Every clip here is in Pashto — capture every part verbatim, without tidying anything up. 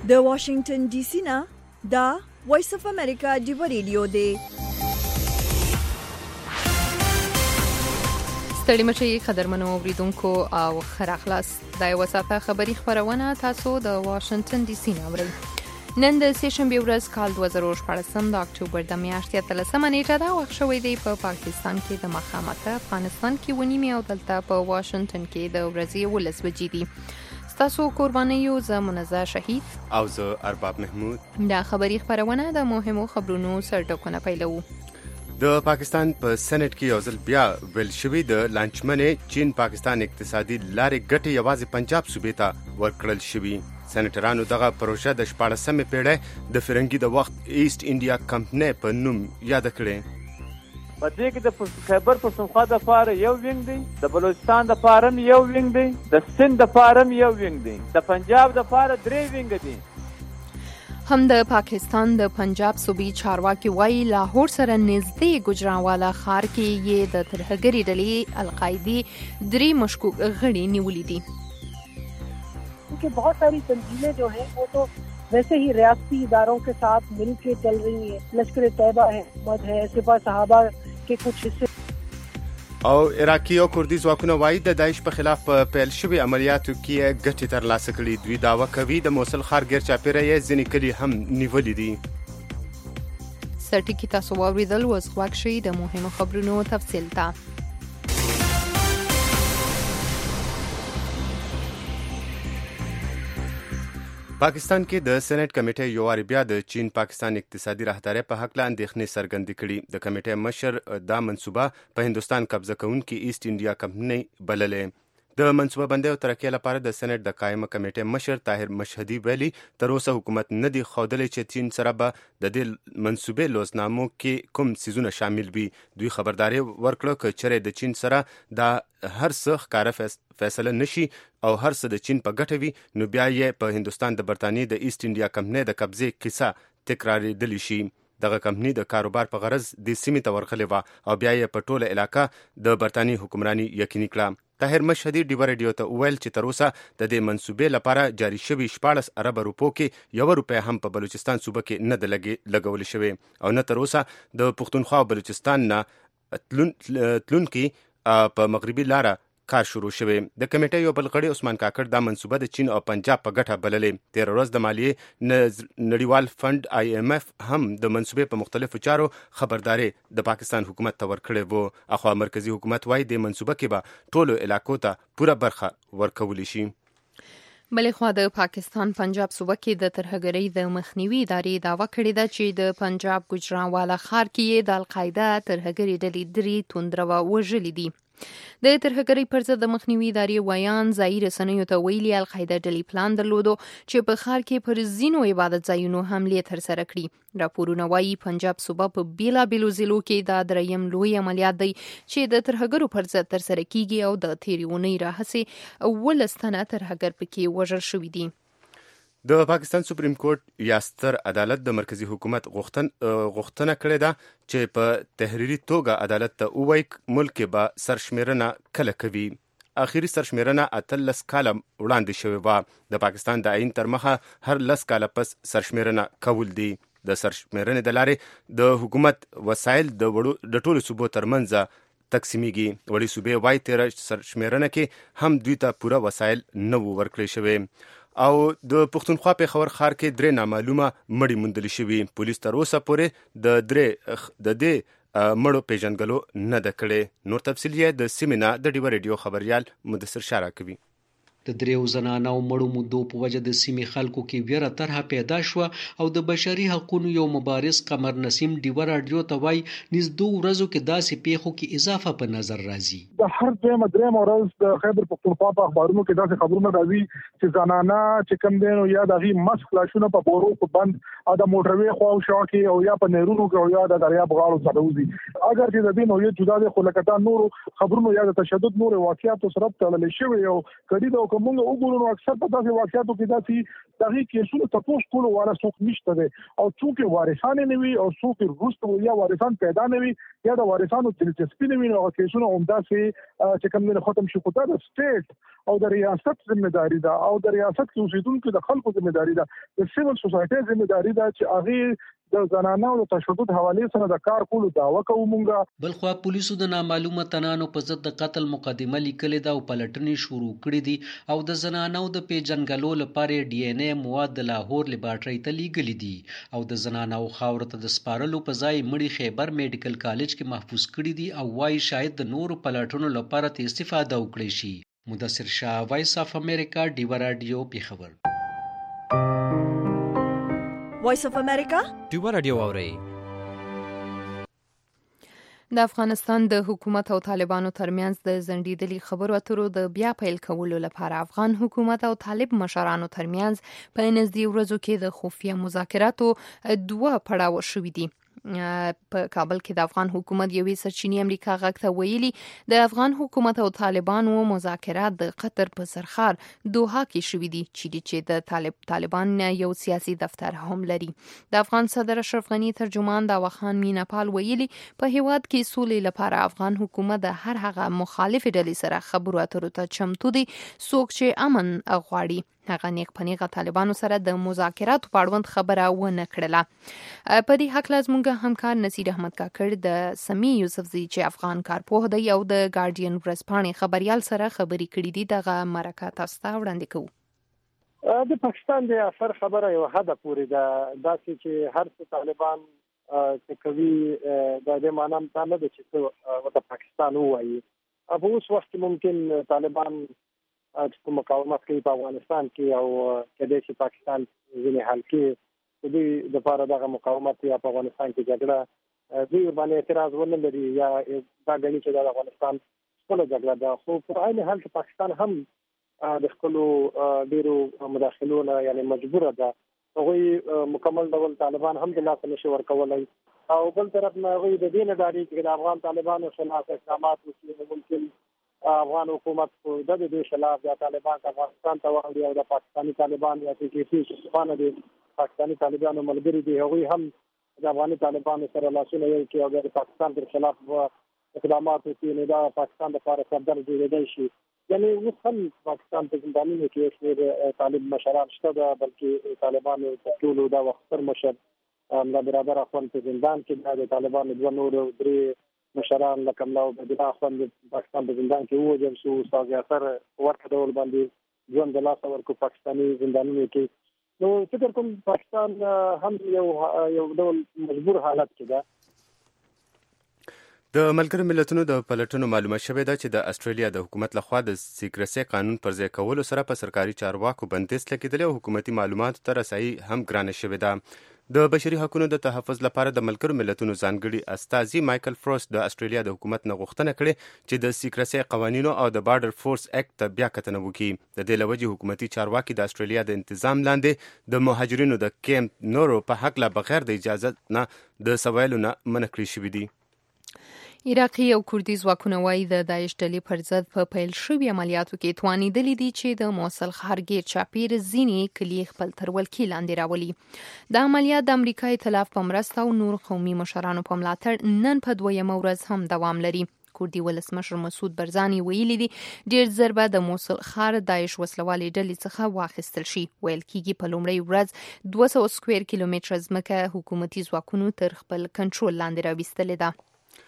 د واشنگټن ډي سي نه دا وایس اف امریکا دی ریډیو دی. ستړي مشي خبرمنو اوریدونکو او خراخلاص د یو صفه خبری خبرونه تاسو د واشنگټن ډي سي نه اورئ. نن د سیشنبه ورځ کال دوه زره شپږ د اکتوبر د میاشتې اتلسمه نیټه دا وخت شوې دی په پا پاکستان کې د مخامخ افغانستان کې ونیمه او دلته په واشنگټن کې د ورځې ولس بجې دي. تاسو قربانیو ز منزه شهید او ز ارباب محمود. دا خبری خبرونه د مهمو خبرونو سرټکونه پیلو. د پاکستان په سېنات کې یو ځل بیا ویل شوی د لانچمنې چین پاکستان اقتصادي لارې ګټې یوازې پنجاب صوبې ته ورکړل شوی. سېنیټرانو دغه پروژه د شپاړسمې پیړۍ د فرنګي د وخت ایست انډیا کمپنۍ په نوم یاد کړې. په دې کې د خیبر پښتونخوا د پاره یو وینګ دی، د بلوچستان د پاره یو وینګ دی، د سند د پاره یو وینګ دی، د پنجاب د پاره درې وینګ دي. هم د پاکستان د پنجاب صوبې چارواکي وایي لاهور سره نږدې ګجرانوالا ښار کې یې د ترهګرې ډلې القاعدې درې مشکوک غړي نیولي دي. کہ بہت ساری تنظیمیں جو ہیں وہ تو ویسے ہی ریاستی اداروں کے ساتھ مل کے چل رہی ہیں. لشکر طیبہ ہے، مد ہے، سپاہ صحابہ کے کچھ حصے. او عراقي او کردي ځواکونه وایي د داعش په خلاف پیل شوي عملیاتو کې ګټې ترلاسه کړي. دوی دعوه کوي د موصل ښار ګیر چاپیره یې ځینې کلي هم نیولي دي. سرټکي تاسو واورېدل، اوس غوږ شئ د مهمو خبرونو تفصیل ته. پاکستان کې د سېنات کمیټې یو وار بیا د چین پاکستان اقتصادي راهدارۍ په حق له اندېښنې څرګندې کړي. د کمیټې مشر دا منصوبه په هندوستان قبضه کوونکي ایست انډیا کمپنۍ بللې. د منصوبه بندۍ او ترقۍ لپاره د سېنات د قایمه کمیټې مشر طاهر مشهدي ویلي تر اوسه حکومت نه دی ښودلی چې چین سره به د دې منصوبې لوزنامو کې کوم څیزونه شامل وي. دوی خبرداری ورکړه که چېرې د چین سره دا هر څه ښکاره فیصله نشي او هر څه د چین په ګټه وي نو بیا یې په هندوستان د برطانیې د ایست انډیا کمپنۍ د قبضې کیسه تکرارېدلی شي. دغه کمپنۍ د کاروبار په غرض دې سیمې ته ورغلې وه او بیا یې په ټوله علاقه د برطانیې حکمراني یقیني کړه. طاهر مشهدي ډیوه ریډیو ته وویل چې تر اوسه د دې منصوبې لپاره جاري شوي شپاړس اربه روپو کې یوه روپۍ هم په بلوچستان صوبه کې نه ده لګولې شوې او نه تر اوسه د پښتونخوا او بلوچستان نه تلونکي په مغربي لاره کار شروع شوی. د کمیټې یو بل غړي عثمان کاکړ دا منصوبه د چین او پنجاب په ګټه بللې. تیر ورځ د مالیې نړیوال فند آی ایم اف هم د منصوبې په مختلفو چارو خبرداري د پاکستان حکومت ته ورکړې وو. اخوا مرکزی حکومت وایي د منصوبه کې به ټولو علاقو ته پوره برخه ورکولی شي. بلې خوا د پاکستان پنجاب صوبه کې د ترهګرۍ د مخنیوي ادارې دعوه کړې ده چې د پنجاب ګجرانوالا ښار کې یې د القاعده ترهګرې ډلې درې توندروه وژلي دي. د ترهګرۍ پر ضد د مخنیوي ادارې ویان ځایي رسنیو ته ویلي القاعده ډلې پلان درلودو چې په ښار کې پر ځینو عبادت ځایونو حملې ترسره کړي. راپورونه وایي پنجاب صوبه په بیلابیلو ضلعو کې دا دریم لوی عملیات دی چې د ترهګرو پر ضد ترسره کیږي او د تېرې اونۍ راهیسې اوولس تنه ترهګر پکې وژل شوي دي. د پاکستان سپریم کورټ یا ستر عدالت د مرکزی حکومت غوښتنه کړې ده چې په تحریري توګه عدالت ته ووایي ملک به سرشمیرنه کله کوي. اخیری سرشمیرنه اتلس کاله وړاندې شوې وه. د پاکستان د آئین تر مخه هر لس کاله پس سرشمیرنه کول دي. د سرشمیرنې د لارې د حکومت وسایل د ټولو صوبو ترمنځ تقسیمیږي. وړې صوبې وایي تېره سرشمیرنه کې هم دوی ته پوره وسایل نه وو ورکړی شوی او د پښتونخوا پېښور ښار کې درې نامعلومه مړي موندل شوي. پولیس تر اوسه پورې د درې د دې مړو پیژنګلو نه ده کړې. نور تفصیل یې د سیمې نه د ډیوه ریډیو خبریال مدثر شاه راکوي. د دریو زنانو مړو مودو په وجه د سیمې خلکو کې ویره طرحه پیدا شوه او د بشري حقوقو یو مبارز قمر نسیم ډیوه راډیو ته وایي نږدې ورځو کې داسې پیښو کې اضافه په نظر راځي. د هر دویمه درېیمه ورځ د خیبر پښتونخوا په اخبارونو کې داسې خبرونه راځي چې زنانه چې کوم دی نو یا د هغې مسک لاشونه په بورو په بند او د موټروې خواوشا کې او یا په نیرونو کې او یا د دریاب غاړو څخه وځي. اگر چې د دې نوعیت جدا دی خو لکه دا نورو خبرونو یا د تشدد نورو واقعاتو سره تړلې شوې او کړي د کومه وګورو نو اکثر په داسې واقعاتو کې داسې دغه کیسونو تاسو کولو واره څوک نشته دی او څوک وارثان نه وي او څوک وروسته یا وارثان پیدا نه وي یا د وارثانو دلچسپي نه وي نو کیسونه همداسې چې کوم نه ختم شي خو دا د سټیټ او د ریاست ځمېداري ده او د ریاست کې اوسیدونکو د خلکو ځمېداري ده د سیول سوسایټي ځمېداري ده چې هغه د زنانو او تشدد حواله سره د کار کولو داوا کوي مونږه. بل خو پولیسو د نامعلومه تنانو په ضد د قتل مقدمه لیکلې ده او پلټنې شروع کړې دي او د زنانو د پیژنګلو لپاره ډي ان اے مواد د لاهور لیبارټري ته لیږلي دي او د زنانو خاور ته د سپارلو په ځای مړي خیبر میډیکل کالج کې محفوظ کړي دي او وايي شاید د نورو پلټنو لپاره ته استفاده وکړي شي. مدثر شاه، وایس اف امریکا، ډیوا رادیو، پیښور. وایس اف امریکا ډیوا رادیو اورئ. د افغانستان د حکومت او طالبانو ترمنځ د زندیدلي خبرو اترو د بیا پیل کولو لپاره افغان حکومت او طالب مشرانو ترمنځ په نږدې ورځو کې د خفیه مذاکراتو دوه پړاو شوي دي. په کابل کې د افغان حکومت یوې سرچینې امریکا غږ ته ویلي د افغان حکومت او طالبانو مذاکرات د قطر په سرخار دوحه کې شوي دي چې د طالب طالبان یو سیاسي دفتر هم لري. د افغان صدر اشرف غنی ترجمان داوا خان میناپال ویلي په هیواد کې سولې لپاره افغان حکومت د هر هغه مخالف ډلې سره خبرو اترو ته چمتو دي څوک چې امن غواړي. هغه نیک پنیغه طالبانو سره د مذاکراتو په اړوند خبره ونه کړله. په دې حق لازمږه همکار نصیر احمد کاکړ د سمی یوسفزي چې افغان کارپوه دی او د ګارډین ورځپاڼې خبريال سره خبري کړې دي دغه مرکه تاسو ته وړاندې کوو. د پاکستان د اثر خبره یو حد پورې ده داسې چې هر څه طالبان چې کوي د دې معنی هم نه ده چې د پاکستان وایي. په اوس وخت ممکن طالبان چې مقاومت کوي په افغانستان کې او کله چې پاکستان ځینې حل کې د دې لپاره دغه مقاومت یا په افغانستان کې جګړه دوی باندې اعتراض ونه لري یا دا غني چې د افغانستان خپل جګړه ده خو په عین حال کې پاکستان هم د خپل ډیرو مداخلونه یعنی مجبور ده هغه مکمل ډول طالبان هم د لاس نشي ورکولای او بل طرف نه هغه د دین اداري چې د افغان طالبانو خلاف اقدامات وکړي ممکن افغان حکومت په د دې خلاف د طالبان افغانستان ته وړي او د پاکستاني طالبان یا چې کیسې څخه دي پاکستاني طالبانو ملګری دي هغه هم د افغاني طالبانو سره لاسونه یو کې او د پاکستان پر خلاف اقدامات وکړي نو دا پاکستان د لپاره سردر جوړېدای شي. یعنی اوس هم پاکستان په زندانونو کې شمېر طالب مشران شته بلکې طالبانو ټول دا وختر مشر املا برابر اخوان په زندان کې د طالبانو دوه نور درې مشران لکه ملا عبدالله اخوان د پاکستان په زندان کې ووژل شو. استاد یاسر ورته ډول باندې ژوند د لاس ورکو پاکستاني زندانونو کې. نو فکر کوم پاکستان هم یو یو ډول مجبور حالت کې ده. د ملګرو ملتونو د پلټنو معلومه شوې ده چې د استرالیا د حکومت لخوا د سیکرسي قانون پر ځای کولو سره په سرکاري چارواکو بندیز لګیدلی او حکومتي معلوماتو ته رسایي هم ګرانه شوې ده. د بشري حقوقو د تحفظ لپاره د ملګرو ملتونو ځانګړي استازي مایکل فروست د استرالیا د حکومت نه غوښتنه کړې چې د سیکرسي قوانینو او د بارډر فورس اکټ ته بیا کتنه وکړي. د دې لوجې حکومتي چارواکي د استرالیا د تنظیم لاندې د مهاجرینو د کیمپ نورو په حق لا بغیر د اجازه نه د سوالو نه منع کړی شوی دي. عراقي او کوردي ځواکونه وایي د داعش ډلې پر ضد په پیل شوي عملیاتو کې توانیدلي دي چې د موصل ښارګیر چاپیر ځینې کلیې خپل تر ولکې لاندې راولي. د عملیات د امریکا ائتلاف په مرسته او نور قومي مشرانو په ملاتړ نن په دویمه ورځ هم دوام لري. کوردي ولسمشر مسعود برزاني ویلي دي ډیر زر به د موصل ښار داعش وسلوالې ډلې څخه واخیستل شي. ویل کېږي په لومړۍ ورځ دوه سوه سکویر کیلومتره ځمکه حکومتي ځواکونو تر خپل کنټرول لاندې راوستلې ده.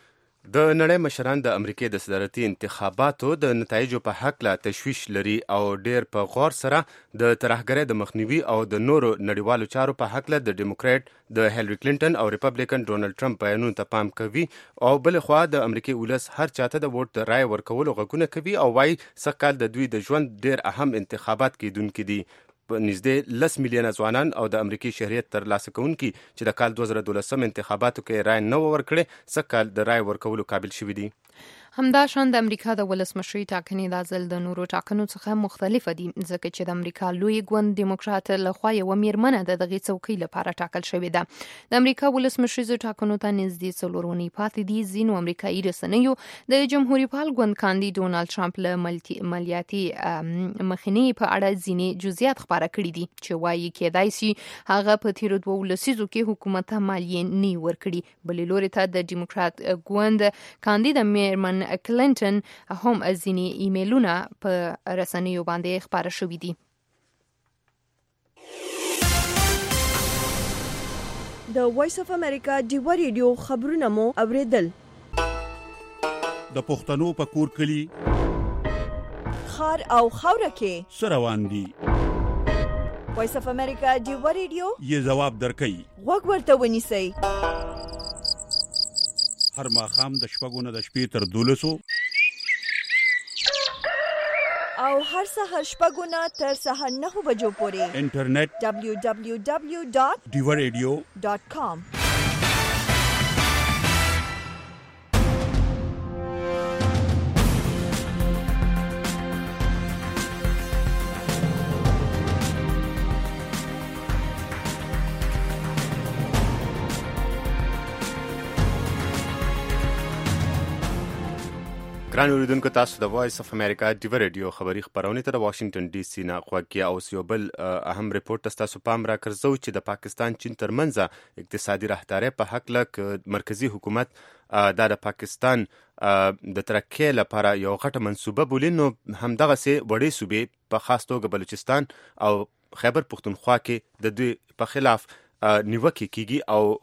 د نړۍ مشران د امریکای د صدارتي انتخاباتو د نتایجو په حق لا تشویش لري او ډیر په غور سره د ترهګرۍ د مخنیوي او د نورو نړیوالو چارو په حق لا د ډیموکرات د هیلری کلینټن او ریپبلیکن ډونالد ټرمپ بیانونو ته پام کوي او بل خو د امریکای ولس هر چاته د ووټ د رای ورکولو غوښتنه کوي او وايي سږکال د دوی د ژوند ډیر اهم انتخابات کېدونکي دي. په نږدې لس میلیونه ځوانان او د امریکای شهریت ترلاسه کوونکي چې د کال دوه زره دولسم انتخاباتو کې رای نه ورکړي سږکال د رای ورکولو قابل شوي دي. همداشان د امریکا د ولسمشري ټاکنې د ځل د نورو ټاکنو څخه مختلفه دي ځکه چې د امریکا لوی ګوند دیموکرات لخوا یو میرمنه د دغه څوکۍ لپاره ټاکل شوې ده. د امریکا ولسمشري ټاکنو ته نږدې څلورونی پاتې دي. ځینو امریکایي رسنیو د جمهوریت پال ګوند کاندید ډونالد ټرمپ له مالیاتي مخنیوي په اړه ځینې جزئیات خبره کړي دي چې وايي کېدای شي هغه په تیرو دوه لسیزو کې حکومت ته مالیه نه ورکړي. بل لوري ته د دیموکرات ګوند کاندید میرمن کلینټن هم ځینې ایمیلونه په رسنیو باندې خپاره شوي دي. د وایس اف امریکا ډیوا ریډیو خبرونه مو اوریدل. د پښتنو په کور کلی خار او خاوره کې سروان دي. وایس اف امریکا ډیوا ریډیو یې جواب درکړي. وګ ورته ونیسئ. هر ماښام د شپږو نه د شپې تر دولسو او هر سهار شپږو نه تر سهار نهو بجو پورې انټرنیټ دبلیو دبلیو دبلیو ډاٹ ډیوا ریډیو ډاٹ کام. ګران اوریدونکو، تاسو د وایس اف امریکا ډیوا ریډیو خبری خبرونه ته د واشنگټن ډي سي نه خوږی او یو بل اهم ریپورت تاسو پام را کړزو چې د پاکستان چین ترمنځ اقتصادي راهداري په حق لک مرکزی حکومت د پاکستان د ترقی لپاره یو غټه منصوبه بولي. نو همدغه سي وړي صوبې په خاص توګه بلوچستان او خیبر پختونخوا کې د دوی په خلاف نیوکه کیږي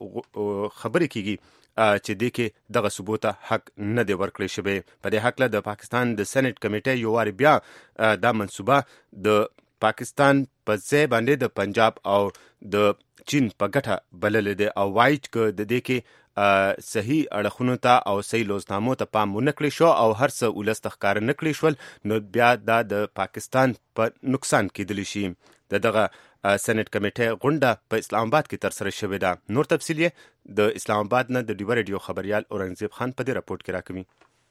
او خبرې کیږي چې د کې دغه ثبوت حق نه دی ورکړی شوی. په دې حق له د پاکستان د سېنات کمیټې یو وار بیا دا منصوبه د پاکستان په ځای باندې د پنجاب او د چین په ګټه بلل دي او وایي چې د دې کې صحیح اړخونو ته او صحیح لوزنامو ته پام ونه کړی شو او هر څه ولس تخکار نه کړی شول، نو بیا دا د پاکستان په نقصان کېدلی شي. د دغه سېنات کمیټې غونډه په اسلام آباد کې تر سره شوې ده. نور تفصیل یې د اسلام آباد نه د ډیوا ریډیو خبريال اورنګزیب خان په دې راپورټ کې راکوي.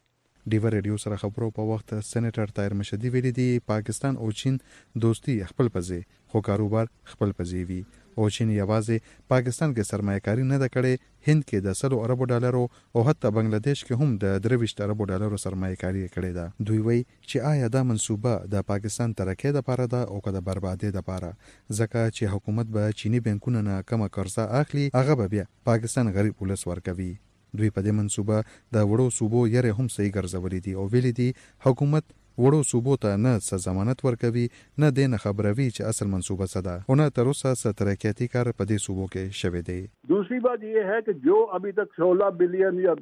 ډیوا ریډیو سره خبرو په وخت سېنیټر طاهر مشهدي ویلي دي پاکستان او چین دوستي خپل پځي خو کاروبار خپل پځي وي او چین یوازې پاکستان کې سرمایه‌کاري نه ده کړې، هند کې د سلو اربو ډالرو او حتی بنگلاديش کې هم د درویشت اربو ډالرو سرمایه‌کاري کړې ده. دوی وایي چې آیا دا منصوبه د پاکستان ترقې لپاره ده او که د بربادۍ لپاره، ځکه چې حکومت به چینی بانکونو نه کمه قرضه اخلي، هغه به بیا پاکستان غریب ولس ورکوي. دوی په دې منصوبه د وړو صوبو یې هم صحیح ګرځولې دي او ویلي دي حکومت وړو صوبو ته نه څه ضمانت ورکوي، نه دې نه خبروي چې اصل منصوبه څه ده او نه تر اوسه څه ترقیاتي کار په دې صوبو کې شوی دی. دوسری بات یہ ہے کہ جو ابھی تک سولہ بلین یا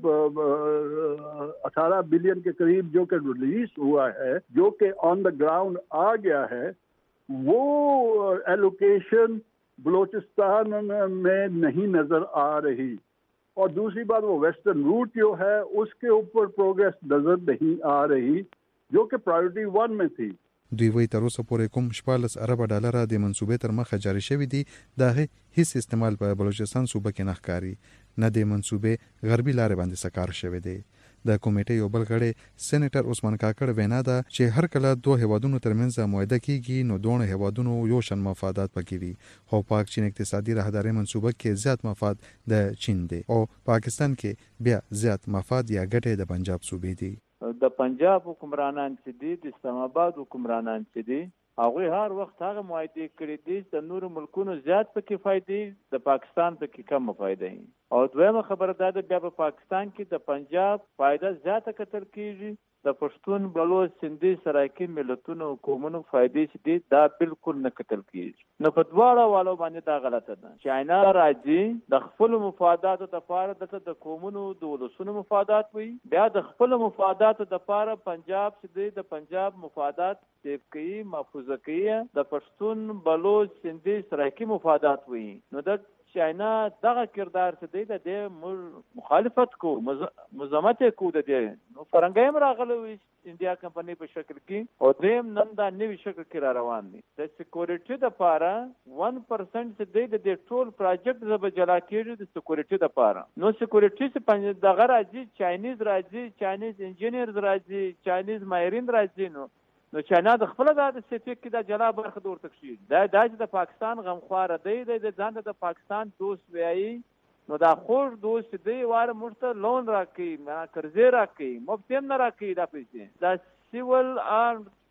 اٹھارہ بلین کے قریب جو کہ ریلیز ہوا ہے، جو کہ آن دا گراؤنڈ آ گیا ہے، وہ ایلوکیشن بلوچستان میں نہیں نظر آ رہی. اور دوسری بات وہ ویسٹرن روٹ جو ہے اس کے اوپر پروگریس نظر نہیں آ رہی جو کہ پرائورٹی ون میں تھی. دوی وی تر اوسه پورې کوم شپږ ارب ډالر د منصوبې تر مخه جاری شوی دی، دا هیڅ استعمال په بلوچستان صوبه کې نه ښکاري، نه د منصوبې غربي لارې باندې سکار شوی دی. د کمیټې یو بل غړی سېنیټر عثمان کاکړ وینا ده چې هر کله دوه هیوادونو ترمنځ معاهده کیږي نو دوه هیوادونو یو شان مفادات پکې وي، خو پاک چین اقتصادي راهداري منصوبه کې زیات مفاد د چین دی او پاکستان کې بیا زیات مفاد یا ګټه د پنجاب صوبې دی. د پنجاب حکمرانان چې دي، د اسلام آباد حکمرانان چې دي، هغه هر وخت هغه معاهده کړی دي د نورو ملکونو زیات پکې فائدې، د پاکستان پکې کم فائدې. او دویمه خبره دا ده بیا په پاکستان کې د پنجاب فائدہ زیاته کتل کیږي، د پښتون، بلوچ، سندي، سرایکي ملتونو قومونو فائدې چې دي دا بالکل نه کتل کیږي. نو په دواړه والو باندې دا غلطه ده. چاینا راځي د خپل مفاداتو لپاره د قومونو د ولسونو مفادات وي، بیا د خپل مفاداتو لپاره پنجاب چې دی د پنجاب مفادات سیف کوي، محفوظه کوي، د پښتون، بلوچ، سندي، سرایکي مفادات وي. نو د چاینا دغه کردار چې دی د دې مخالفت کو مزاحمت کو د دې نو فرنګي هم راغلی وي انډیا کمپنی په شکل کې او دیم نن دا نوی شکل کې را روان دي. د سکیورټي لپاره ون پرسنټ چې دی د دې ټول پروجیکټ زبر جلا کېږي د سکیورټي لپاره. نو سکیورټي څخه پنځه دغه راځي، چاینیز راځي، چاینیز انجینیر راځي، چاینیز ماهرین راځي. نو نو چاینا د خپل د سټیک کې د جلا برخه دور تکشي دا د پاکستان غمخوار دی د ځان د پاکستان دوست وایي. نو دا خور دوست دی واره مرته لون راکې ما قرضې راکې مفت هم نه راکې دا پیسې. دا سیول آرم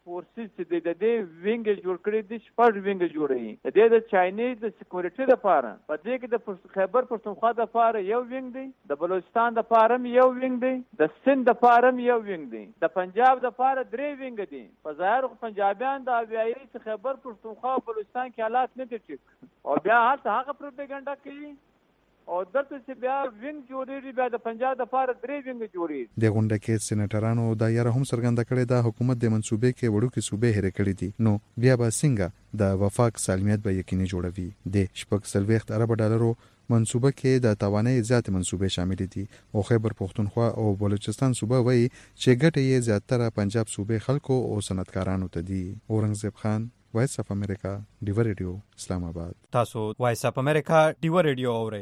فورسز چې د دې وینګ جوړ کړی دي شپږ وینګ جوړوي د دې د چاینیز د سکیورټي لپاره په دې کې د خیبر پښتونخوا لپاره یو وینګ دی د بلوچستان لپاره یو وینګ دی د سند لپاره یو وینګ دی د پنجاب لپاره درې وینګ دي په ظاهر پنجابیان د اویایي چې خیبر پښتونخوا او بلوچستان کې حالات نه دي ټیک او بیا هڅه هغه پروپاګاندا کوي او دلته چې بیا وینګ جوړېږي بیا د پنجاب لپاره درې وینګ جوړېږي د غونډه کې سېنیټرانو دا یاره هم څرګنده کړې ده حکومت د منصوبې کې وړوکې صوبې هېرې کړې دي نو بیا به څنګه د وفاق سالمیت به یقیني جوړوي د شپږ څلوېښت ارب ډالرو منصوبه کې د توانایي زیات منصوبې شامل دي او خیبر پښتونخوا او بلوچستان صوبه وایي چې ګټه یې زیاتره پنجاب صوبې خلکو او صنعتکارانو ته دي اورنګزیب خان وایس اف امریکا ډیو ریډیو اسلام آباد تاسو وایس اف امریکا ډیو ریډیو اورئ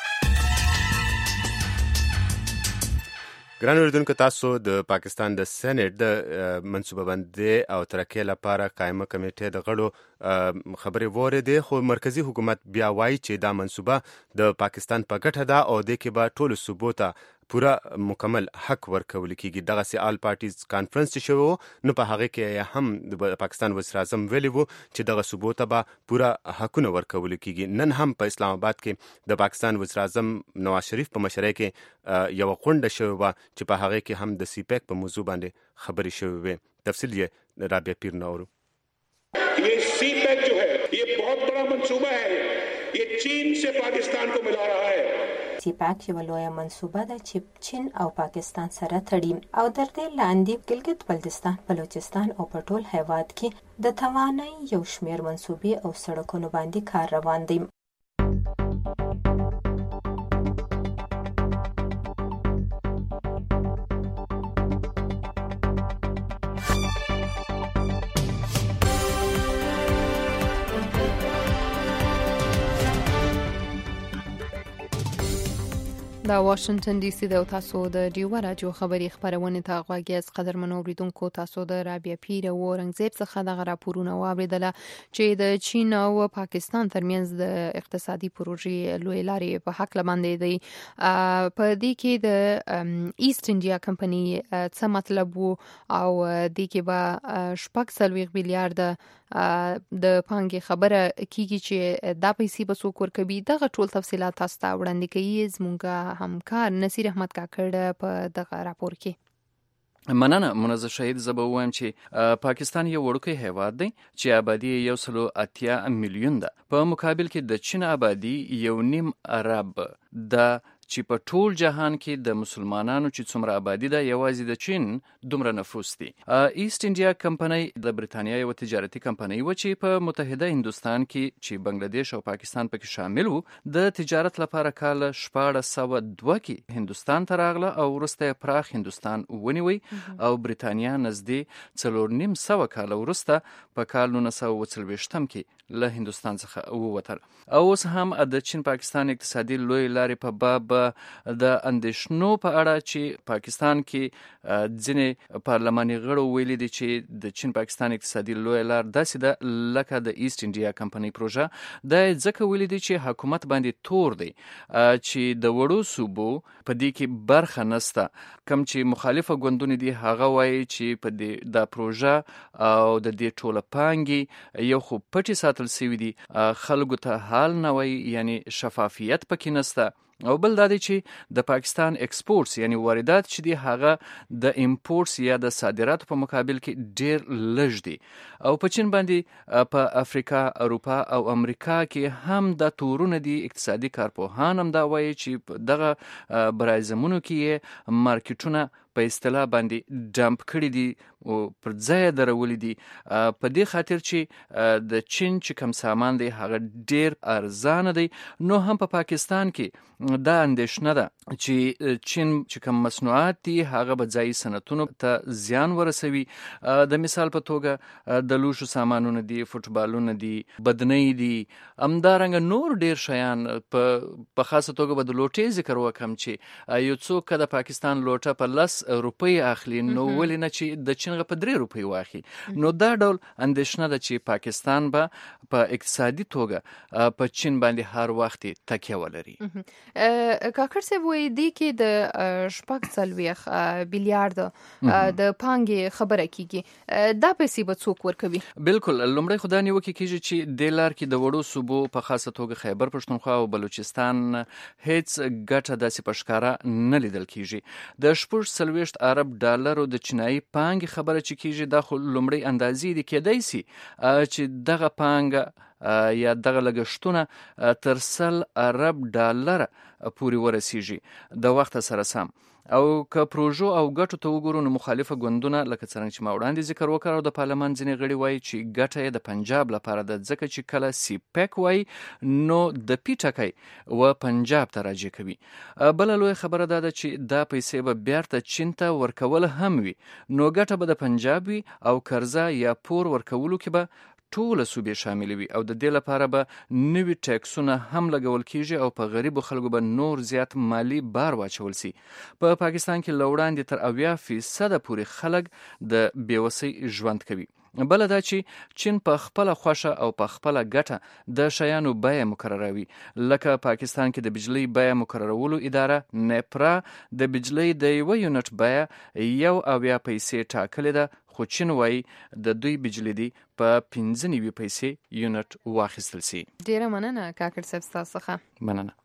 ګران اوریدونکو تاسو د پاکستان د سېنات د منصوبه بندي او ترقۍ لپاره قائمه کمیټې د غړو خبرې وریدې خو مرکزی حکومت بیا وایي چې دا منصوبه د پاکستان په ګټه ده او د کې به ټول صوبو ته پورا مکمل حق ورکول کیږي دغه سي آل پارټیز کانفرنس چې شوو نو په هغه کې هم د پاکستان وزیر اعظم ویلي وو چې دغه صوبو ته به پورا حقونه ورکول کیږي نن هم په اسلام آباد کې د پاکستان وزیر اعظم نواز شریف په مشرۍ کې یو غونډه شوې وه چې په هغه کې هم د سی پیک په موضوع باندې خبرې شوې وې تفصیل یې رابعه پیر نورو یہ سی پیک جو ہے یہ بہت بڑا منصوبہ ہے یہ چین سے پاکستان کو ملا رہا ہے سی پیک یو لویه منصوبه ده چې چین او پاکستان سره تړي او در دې لاندې ګلګت بلتستان بلوچستان او په ټول هیواد کې د توانایي یو شمېر منصوبې او سړکونو باندې کار روان دی دا واشنگټن ډي سي د تاسو د ډیو رادیو خبري خبرونه ته غواګیز قدرمنو اوریدونکو تاسو د رابعه پیر او اورنګزیب څخه د راپورونه واوریدله چې د چین او پاکستان ترمنځ د اقتصادي پروژې لوی لارې په حق لمندې دی په دې کې د ایست انډیا کمپنی څه مطلب وو او دې کې به شپږ سلويغ میلیارډ د پانګې خبره کیږي چې دا پیسې به څوک ورکوي دغه ټول تفصيلات تاسو ته وړاندې کوي زموږ همکار نصیر احمد کاکړ په دغه راپور کې مننه منزه شهید زبه وایم چې پاکستان یو وړوکی هیواد دی چې آبادی یو سلو اتیا میلیون ده په مقابل کې د چین آبادی یو نیم ارب ده چې په ټول جهان کې د مسلمانانو چې څومره آبادی ده یوازې د چین دومره نفوس دي ایست انډیا کمپنی د برتانیا یو تجارتي کمپنی و چې په متحده هندوستان کې چې بنگلاديش او پاکستان پکې شامل وو د تجارت لپاره کال شپږ سوه دوه کې هندوستان ته راغله او وروسته پراخ هندوستان ونیوي او برتانیا نږدې څلور نیم سوه کال وروسته په کال نولس سوه اووه څلوېښتم کې له هندوستان څخه ووتل او اوس هم د چین پاکستان اقتصادي لوی لارې په باب د اندېښنو په اړه چې پاکستان کې ځینې پارلماني غړو ویلي دي چې د چین پاکستان اقتصادي لوی لار داسې ده لکه د ایست انډیا کمپنی پروژه دا ځکه ویلي دي چې حکومت باندې تور دی چې د وړو صوبو په دې کې برخه نسته کم چې مخالفه ګوندونه دي هغه وایي چې په دې دا پروژه او د دې ټوله پانګې یو خو پټي ساتل شوی دي خلکو ته حال نه وایي یعنی شفافیت پکې نسته او بل دا دی چې د پاکستان ایکسپورټس یعنی واردات چې دي هغه د امپورټس یا د صادراتو په مقابل کې ډیر لږ دي او په چین باندې په افریقا اروپا او امریکا کې هم د تورونه دي اقتصادي کارپوهان هم دا وایي چې دغه برایزمونو کې مارکیټونه په اصطلاح باندې ډمپ کړي دي او پر ځای درولې دي په دې خاطر چې د چین چې کم سامان دی هغه ډیر ارزانه دی نو هم په پا پاکستان کې دا اندېښنه ده چې چین چې کم مصنوعات دي هغه به ځای صنعتونو ته زیان ورسوي د مثال په توګه د لوښو سامانونه دي فوټبالونه دي بدنۍ دي همدارنګه نور ډیر شیان په خاصه توګه به د لوټې ذکر وکم چې یو څوک د پاکستان لوټه په لس روپۍ اخلي نو ولې نه چې د چین په درې روپۍ واخلي. نو دا ډول اندېښنه ده چې پاکستان به په اقتصادي توګه په چین باندې هر وخت تکیه ولري. کاکړ صاحب وایي دی کې د شپږ څلوېښت بیلیارډ د پانګې خبره کیږي، دا پیسې به څوک ورکوي؟ بالکل لومړی خو دا نیوکې کیږي چې د لار کې د وړو صوبو په خاصه توګه خیبر پښتونخوا او بلوچستان هیڅ ګټه داسې په ښکاره نه لیدل کیږي. د شپږ څلوېښت ارب ډالرو د چینایي پانګې خبره چې کیږي دا خو لومړی اندازې دي، کېدای سي چې دغه پانګه یا دغه لګښتونه تر سل ارب ډالر پورې ورسیږي د وخت سره سم. او که پروژو او ګټو ته وګورو نو مخالفه ګوندونه لکه څرنګه چې ما وړاندې ذکر وکړ او د پارلمان ځینې غړي وایي چې ګټه یې د پنجاب لپاره ده، ځکه چې کله سی پیک وایي نو د پی ټکی و پنجاب ته راجع کوي. بله لویه خبره دا ده چې دا پیسې به بیرته چین ته ورکول هم وي، نو ګټه به د پنجاب وي او قرضه یا پور ورکولو کې به ټوله صوبې شامل وي او د دې لپاره به نوي ټیکسونه هم لګول کیږي او په غریبو خلکو به نور زیات مالی بار واچول سي. په پاکستان کې له وړاندې تر اویا فیصده پورې خلک د بېوسۍ ژوند کوي. بله دا چې چین په خپله خوښه او په خپله ګټه د شیانو بیه مقرروي، لکه پاکستان کې د بجلی بیه مقررولو اداره نیپرا د بجلی د یوه یونټ بیه یو اویا پیسې ټاکلې ده، خو چین وایي د دوی بجلی دی په پنځه نوي پیسې یونټ واخیستل سي. ډیره مننه کاکړ صاحب ستاسو څخه. مننه.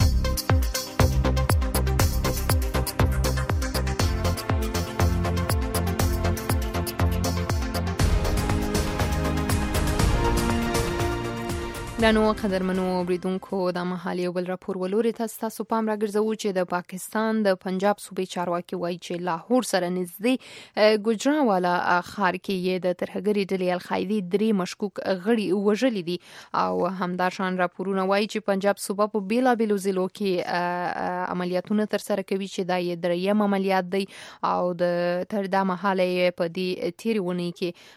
دانو قدرمنو اوریدونکو د مهال یو بل راپور ولوري تاسو تاسو پام راګرځو چې د پاکستان د پنجاب صوبې چارواکي وایي چې لاهور سره نږدې ګوجرانوالا ښار کې د ترهګري ډلې القاعده درې مشکوک غړي وژلي دي او همداشان راپورونه وایي چې پنجاب صوبه په بیلابیلو ضلعو کې عملیاتونه ترسره کوي چې دا یې دریم عملیات دی او د تر دا مهاله په دې تیرې ونې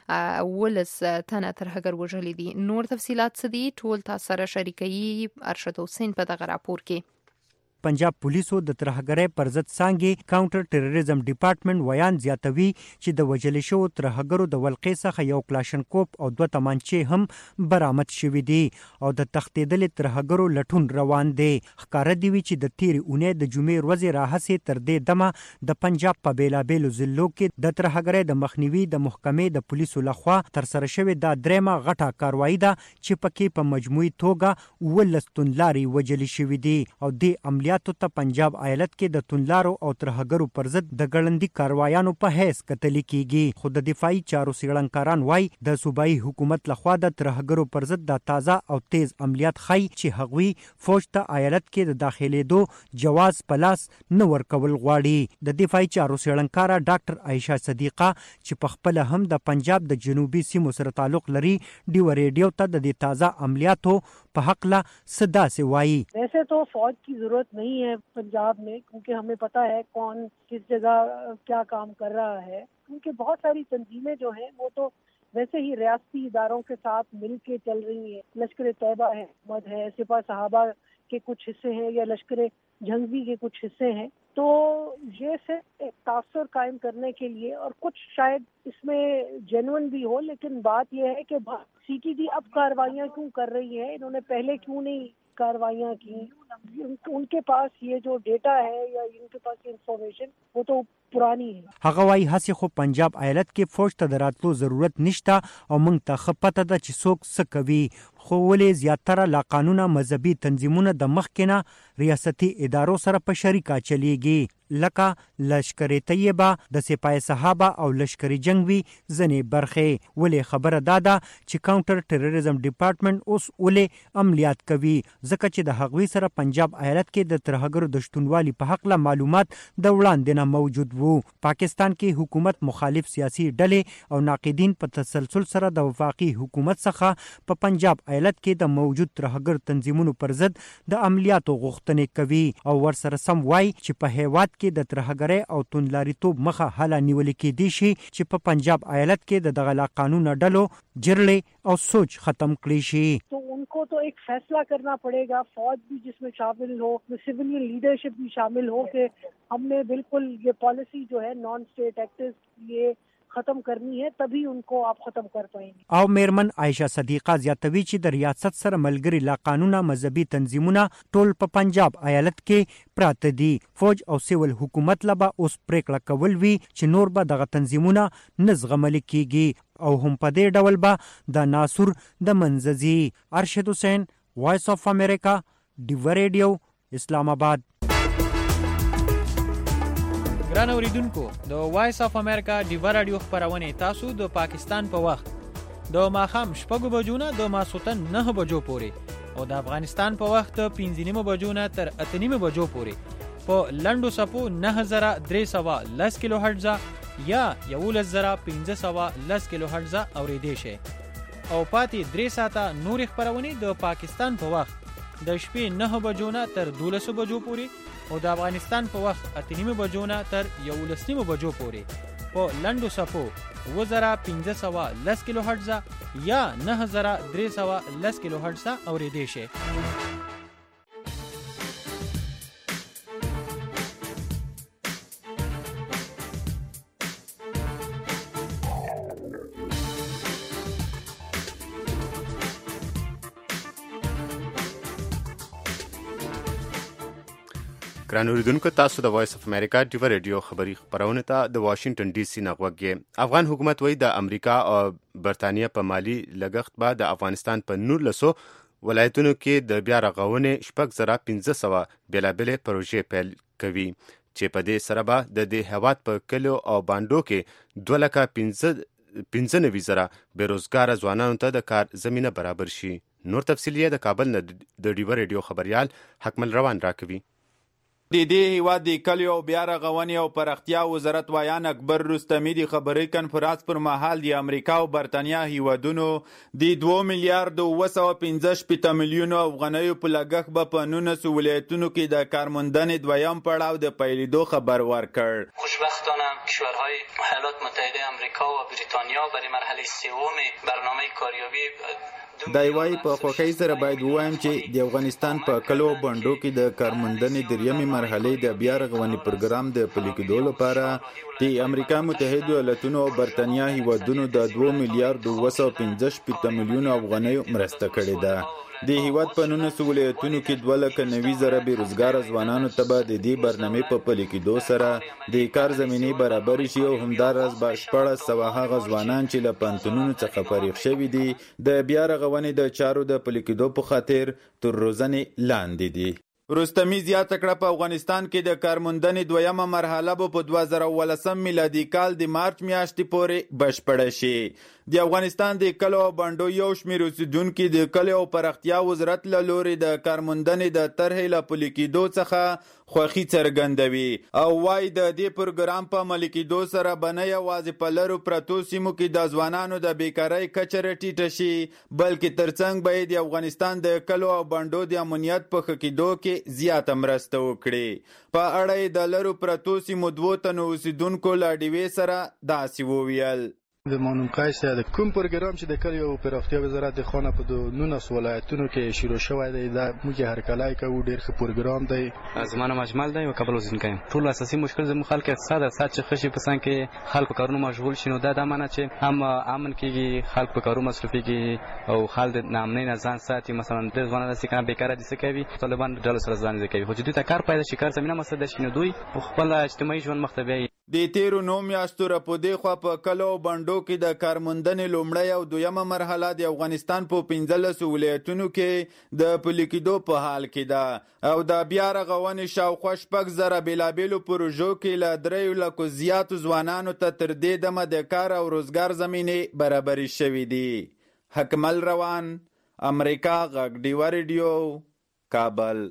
کې ولس تنه ترهګر وژلي دي. نور تفصيلات څه دي ټول تاسو سره شریکي ارشد حسین په دغه راپور کې. پنجاب پولیسو د ترهګرۍ پر ضد څانګې کاونټر ټیرریزم ډپارټمنټ ویان زیاتوي چې د وژل شوو ترهګرو د ولقې څخه یو کلاشنکوپ او دوه تمانچې هم برآمد شوي دي او د تښتېدلې ترهګرو لټون روان دی. ښکاره دی وي چې د تیرې اونۍ د جمعې ورځې راهیسې تر دې دمه د پنجاب په بیلابیلو ضلعو کې د ترهګرۍ د مخنیوي د محکمې د پولیسو لخوا ترسره شوې دا درېیمه غټه کاروایي ده چې پکې په مجموعي توګه اوولس توندلارې وژلې شوي دي او دې عملیات ته پنجاب ایالت کې د توندلارو او ترهګرو پر ضد د ګړندي کاروایانو په حیث کتل کیږي. خو د دفاعي چارو څېړنکاران وایي د صوبایي حکومت لخوا د ترهګرو پر ضد د تازه او تیز عملیات ښیي چې هغوی فوج ته ایالت کې د داخلېدو جواز په لاس نه ورکول غواړي. د دفاعي چارو څېړنکاره ډاکټر عایشه صدیقه چې په خپله هم د پنجاب د جنوبي سیمو سره تعلق لري ډیو ریډیو ته د دې تازه عملیاتو په حقله څه داسې وایي. वैसे तो फौज की जरूरत नहीं है पंजाब में, क्योंकि हमें पता है कौन किस जगह क्या काम कर रहा है, क्योंकि बहुत सारी तंजीमें जो हैं वो तो वैसे ही रियासती इदारों के साथ मिल के चल रही है. लश्कर तैयबा है, मद है, सिपा सहाबा के कुछ हिस्से हैं या लश्कर जंगवी के कुछ हिस्से हैं. तो ये सिर्फ एक तासुर कायम करने के लिए और कुछ शायद इसमें जेन्युइन भी हो, लेकिन बात यह है कि सीटीडी अब कार्रवाइयाँ क्यों कर रही है, इन्होंने पहले क्यों नहीं कार्रवाइयाँ की. उनके पास ये जो डेटा है या इनके पास इंफॉर्मेशन वो तो पुरानी है. هغه وايي هڅې خو پنجاب ایالت کې فوج ته دراتلو ضرورت نشته او موږ ته ښه پته ده چې څوک څه کوي، خو ولې زیاتره لا قانونه مذهبي تنظیمونه د مخکې ریاستي ادارو سره په شریکه چلیږي، لکه لشکر طیبه، د سپاه صحابه او لشکر جنگوي ځنې برخې. ولې خبره دا ده چې کاونټر ټیرریزم ډپارټمنټ اوس ولې عملیات کوي، ځکه چې د هغوی سره پنجاب ایالت کې د ترهګرو د شتونوالي په حقله معلومات د وړاندې نه موجود وو. پاکستان کې حکومت مخالف سیاسي ډلې او ناقدین په تسلسل سره د وفاقي حکومت څخه په پنجاب ایالت کې د موجود ترهګر تنظیمونو پر ضد د عملیاتو غوښتنې کوي او ورسره سم وایي چې په هیواد کې د ترهګرۍ او توندلاریتوب مخه هله نیول کېدی شي چې په پنجاب ایالت کې د دغه لا قانون ډلو جرړې او سوچ ختم کړي شي. तो उनको तो एक फैसला करना पड़ेगा, फौज भी जिसमें शामिल हो, सिविलियन लीडरशिप भी शामिल हो कि हमने बिल्कुल ये पॉलिसी जो है नॉन स्टेट एक्टर्स ये खत्म करनी है, तभी उनको आप खत्म कर पाएंगे. او میرمن عائشه صدیقه زیاتوي چې د ریاست سره ملګری لا قانونا مذهبي تنظیمونه ټول په پنجاب ایالت کې پراته دي. فوج او سیول حکومت لبا اوس پریکړه کول وی چې نور به دغه تنظیمونه نزغمل کیږي او هم په دې ډول به د ناصر د منځزي. ارشد حسین، وایس اف امریکا، ډیو ریډیو، اسلام آباد. ګران اوریدونکو، د وایس اف امریکا ډیو رادیو خبرونه تاسو د پاکستان په وخت د ماخام شپږ بجو نه د ماسوتن نه بجو پورې او د افغانستان په وخت پنځه نیمه بجو نه تر اته نیمه بجو پورې په لندو سپو نه هزار درې سوه لس کیلو هرتز یا یولس زره پنځه سوه لس کیلو هرتز اوریدئ شئ او پاتې درې ساعته نور خبرونه د پاکستان په وخت د شپې نه بجو نه تر دولس بجو پورې او د افغانستان په وخت اته نیمه بجو نه تر یولس نیمه بجو پورې په لندو سپو اووه زره پنځه سوه لس کیلو هرتز یا نه زره درې سوه لس کیلو هرتز اوریدئ شئ. ګران اوریدونکو، تاسو د وایس اف امریکا ډیو ریډیو خبری خبرونه ته د واشنگټن ډي سي نه غوږی. افغان حکومت وایي د امریکا او برتانیا په مالی لګښت به د افغانستان په نولسو ولایتونو کې د بیا رغونې شپږ زره پنځه سوه بېلابېلې پروژې پیل کوي چې په دې سره به د دې هیواد په کلیو او بانډو کې دوه لکه پنځه نوي زره بېروزګاره ځوانانو ته د کار زمینه برابر شي. نور تفصیل یې د کابل نه د ډیو ریډیو خبریال حکمل روان راکوي. د دې هیواد د کلیو او بیا رغونې او پراختیا وزارت وایان اکبر رستمی د خبري کنفرانس پر مهال د امریکا او برتانیا هیوادونو د دوه میلیارډ اوه سوه پنځه شپېته میلیونو افغانیو په لګښت به په نولسو ولایتونو کې د کارموندنې دویم پړاو د پیلېدو خبر ورکړ. خوشبختانه کشورهای ایالات متحده آمریکا و بریتانیا برای مرحله سوم برنامه کاریابی دا وایي په خوښۍ سره باید ووایم چې د افغانستان په کلو بانډو کې د کارموندنې دریمې مرحلې د بیا رغونې پروګرام د پلي کېدو لپاره د امریکا متحده ایالاتونو او برتانیا هیوادونو د دوه میلیارډ اوه سوه پنځه شپېته میلیونو افغانیو مرسته کړې ده. د هیواد په نولسو ولایتونو کې دوه لکه نوي زره بېروزګاره ځوانانو ته به د دې برنامې په پلي کېدو سره د کار زمینې برابر شي او همداراز به شپاړس سوه هغه ځوانان چې له پوهنتونونو څخه فارغ شوي دي د بیا رغونې د چارو د پلي کېدو په خاطر تر روزنې لاندې دي. رستمی زیاته کړه په افغانستان کې د کارموندنې دویمه مرحله به په دوه زره اوولسم میلادي کال د مارچ میاشتې پورې بشپړه شي. د افغانستان د کلو او بانډو یو شمېر اوسیدونکي د کلیو او پراختیا وزارت له لوري د کارموندنې د طرحې له پلي کېدو څخه خوښي څرګندوي او وایي د دې پروګرام په عملي کېدو سره به نه یوازې په لرو پرتو سیمو کې د ځوانانو د بیکارۍ کچه راټیټه شي بلکې ترڅنګ به یې د افغانستان د کلو او بانډو د امنیت په ښه کېدو کې زیاته مرسته وکړي. په اړه یې د لرو پرتو سیمو دوو تنو اوسیدونکو له ډیوې سره داسې وویل. د مانوم قیس د کوم پروګرام چې د کلیو او پراختیا وزارت د خانه په نولس ولایتونو کې شروع شوی دی دا موږ هر کله کوو ډېر ښه پروګرام دی. زمانه مجمل دی او کابل اوسیدونکی یم. ټول اساسي مشکل زموږ خلک اقتصاد اقتصاد چې ښه شي په څنګ کې خلک په کارونو مشغول شي نو دا دا معنی چې هم امن کېږي خلک په کارونو مصرفېږي او خلک د ناامنۍ نه ځان ساتي. مثلا ډېر ځوانان داسې کنه بیکاره دي څه کوي طالبان ډلو سره ځان کوي خو چې دوی ته کار پیدا شي کار زمینه مسله شي نو دوی خپل اجتماعي ژوند مخ ته بیایي. د تیرو نو میاشتو راپودې خوا په کلو او بانډو کې د کارموندنې لومړی او دویمه مرحله د افغانستان په پنځلسو ولایتونو کې د پلي کېدو په حال کې ده او د بیا رغونې شاوخوا شپږ زره بېلابېلو پروژو کې له دریو لکو زیاتو ځوانانو ته تر دې دمه د کار او روزګار زمینې برابرې شوي دي. حکمل روان، امریکا غږ ډیو ریډیو، کابل.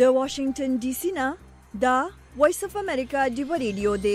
د واشنگټن ډي سي نه دا وایس اف امریکا ډیو ریډیو دی.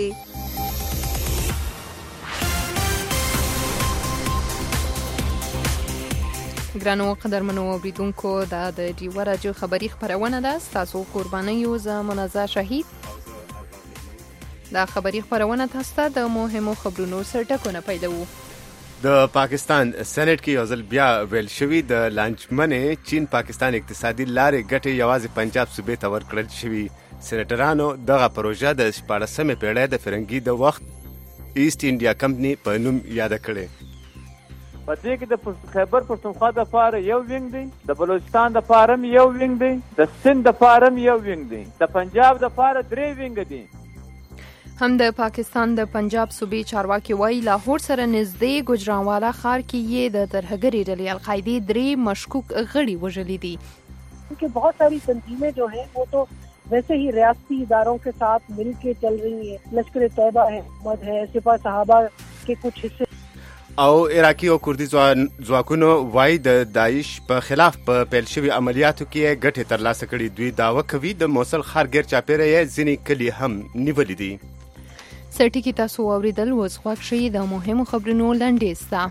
ګرانو قدرمنو اوریدونکو دا د ډیو راډیو خبری خبرونه ده. تاسو قرباني یو ز منازع شهید دا خبری خبرونه تاسو ته د مهمو خبرونو سرټکونه پیلوو. د پاکستان سېنات کې یو ځل بیا ویل شوی د لانجمنې چین پاکستان اقتصادي لارې ګټې یوازې پنجاب صوبې ته ورکړل شوي. سېنیټرانو دغه پروژه د شپاړسمې پیړۍ د فرنګي د وخت ایست انډیا کمپنی په نوم یاد کړې. په دې کې د خیبر پښتونخوا د پاره یو وینګ دی، د بلوچستان د پاره یو وینګ دی، د سند د پاره یو وینګ دی، د پنجاب د پاره درې وینګ دي. هم د پاکستان د پنجاب صوبې چارواکي وایي لاهور سره نږدې ګوجرانوالا ښار کې یې د ترهګرې ډلې القاعدې درې مشکوک غړي وژلي دي. क्योंकि बहुत सारी तंजीमें जो हैं वो तो वैसे ही रियासती इदारों के साथ मिल के चल रही है. लश्कर तैयबा है, मद है, सिपा सहाबा के कुछ हिस्से او عراقي او کردي ځواکونو وایي د داعش په خلاف په پیل شوي عملیاتو کې ګټې ترلاسه کړي. دوی دعوه کوي د موصل ښار ګیر چاپیره یې ځینې کلي هم نیولي دي. سرټي کې تاسو اوریدل وز خوښ شي د مهمو خبرونو لنډیز ده.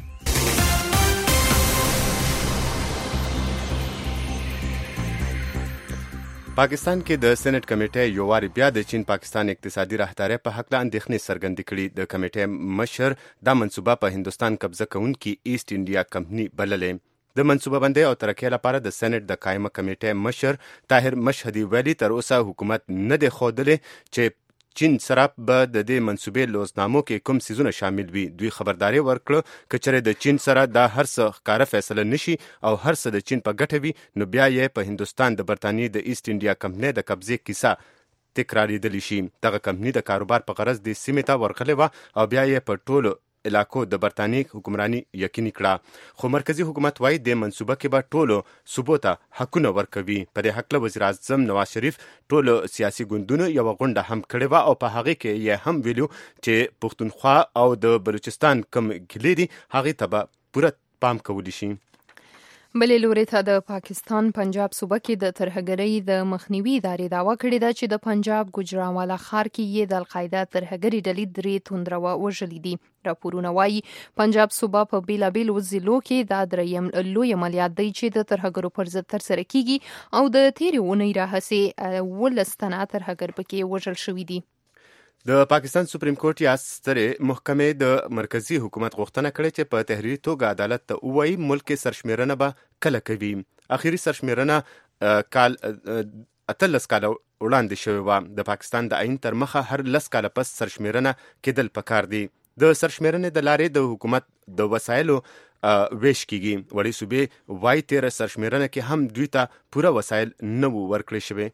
پاکستان کې د سېنات کمیټې یو واری بیا د چین پاکستان اقتصادي راهدارۍ په حق له اندېښنې څرګندې کړي. د کمیټې مشر دا منصوبه په هندوستان قبضه کوونکي ایست انډیا کمپنی بللې. د منصوبه بندۍ او ترقۍ لپاره د سېنات د قایمه کمیټې مشر طاهر مشهدي ویلي تر اوسه حکومت نه دی ښودلی چې چین سره به د دې منصوبې لوزنامو کې کوم څیزونه شامل وي. دوی خبرداري ورکړه که چېرې د چین سره دا هر څه ښکاره فیصله نشي او هر څه د چین په ګټه وي نو بیا یې په هندوستان د برطانیې د ایست انډیا کمپنۍ د قبضې کیسه تکراریدلی شي. دغه کمپنی د کاروبار په غرض د سیمې ته ورغلې وه او بیا یې په ټولو علاقو د برطانیې حکمرانی یقیني کړه. خو مرکزی حکومت وایي د منصوبه کې به ټولو صوبو ته حقونه ورکوي. په دې هکله وزیر اعظم نواز شریف ټولو سیاسي ګوندونو یوه غونډه هم کړې وه او په هغې کې یې هم ویلو چې پښتونخوا او د بلوچستان کوم کلي دي هغې ته به پوره پام کولی شي. بلې لوري ته د پاکستان پنجاب صوبه کې د ترهګرۍ د مخنیوي ادارې دعوه کړې ده چې د پنجاب ګوجرانوالا ښار کې یې د القاعده ترهګرې ډلې درې توندروه وژلي دي. راپورونه وایي پنجاب صوبه په بیلابیلو ضلعو کې دا دریم لوی عملیات دی چې د ترهګرو پر ضد ترسره کیږي او د تېرې اونۍ راهیسې اوولس تنه ترهګر پکې وژل شوي دي. د پاکستان سپریم کورټ یا سترې محکمې د مرکزی حکومت غوښتنه کړې چې په تحریري توګه عدالت ته ووایي ملک کې سرشمیرنه به کله کوي. اخیری سرشمیرنه کال اتلس کاله وړاندې شوې وه. د پاکستان د آئین تر مخه هر لس کاله پس سرشمیرنه کېدل پکار دي. د سرشمیرنې د لارې د حکومت د وسایلو ویش کیږي. وړې صوبې وایي تېره سرشمیرنه کې هم دوی ته پوره وسایل نه وو ورکړل شوي.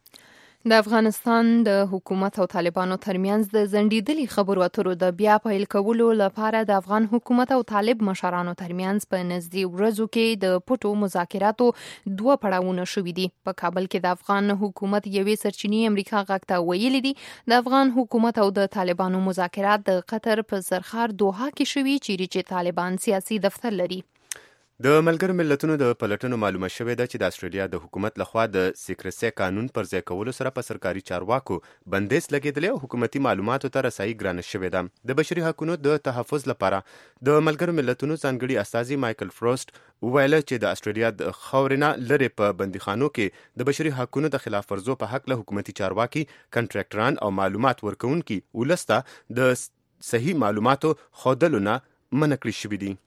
د افغانستان د حکومت او طالبانو ترمنځ د ځنډیدلي خبرو اترو د بیا پیل کولو لپاره د افغان حکومت او طالب مشرانو ترمنځ په نږدې ورځو کې د پټو مذاکراتو دوه پړاوونه شوي دي. په کابل کې د افغان حکومت یوې سرچینې امریکا غږ ته ویلي دي د افغان حکومت او د طالبانو مذاکرات د قطر په سرخار دوحه کې شوي چیرې چې طالبان سیاسي دفتر لري. د ملګرو ملتونو د پلټنو معلومه شوې ده چې د استرالیا د حکومت لخوا د سیکرسي قانون پر ځای کولو سره په سرکاري چارواکو بندیز لګېدلی او حکومتي معلوماتو ته رسایي ګرانه شوې ده. د بشري حقونو د تحفظ لپاره د ملګرو ملتونو ځانګړي استازي مایکل فروسټ وویل چې د استرالیا د خاورې نه لرې په بندیخانو کې د بشري حقونو د خلاف ورزو په حق له حکومتي چارواکي کنټراکټران او معلومات ورکوونکي ولس ته د صحیح معلوماتو ښودلو نه منع کړي شوي دي.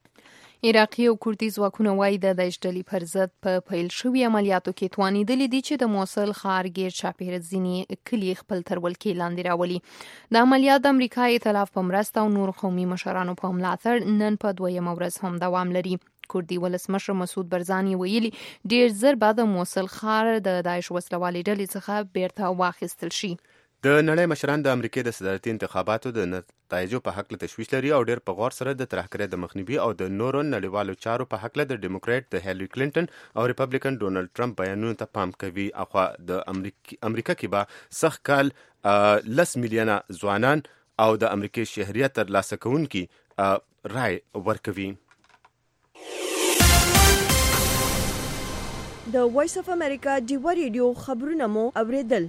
عراقي او کردي ځواکونه وایي د داعش ډلې پر ضد په پیل شوي عملیاتو کې توانېدلي دي چې د موصل ښار ګیر چاپیره ځینې کلي خپل تر ولکې لاندې راولي. د عملیات د امریکا ائتلاف په مرسته او نور قومي مشرانو په ملاتړ نن په دویمه ورځ هم دوام لري. کردي ولسمشر مسعود برزاني ویلي ډیر زر به د موصل ښار د داعش وسلوالې ډلې څخه بیرته واخیستل شي. د نړۍ مشران د امریکای د صدارتي انتخاباتو د نتایجو په حق له تشویش لري او ډیر په غور سره د ترهګرۍ د مخنیوي او د نورو نړیوالو چارو په حق له د ډیموکریټ د هیلری کلینټن او ریپبلیکن ډونالد ټرمپ بیانونو ته پام کوي. اخوا د امریکا کې به سخت کال لس میلیونه ځوانان او د امریکای شهریت ترلاسه کوونکي رای ورکوي. د وایس اف امریکا ډیوا ریډیو خبرونه مو اوریدل.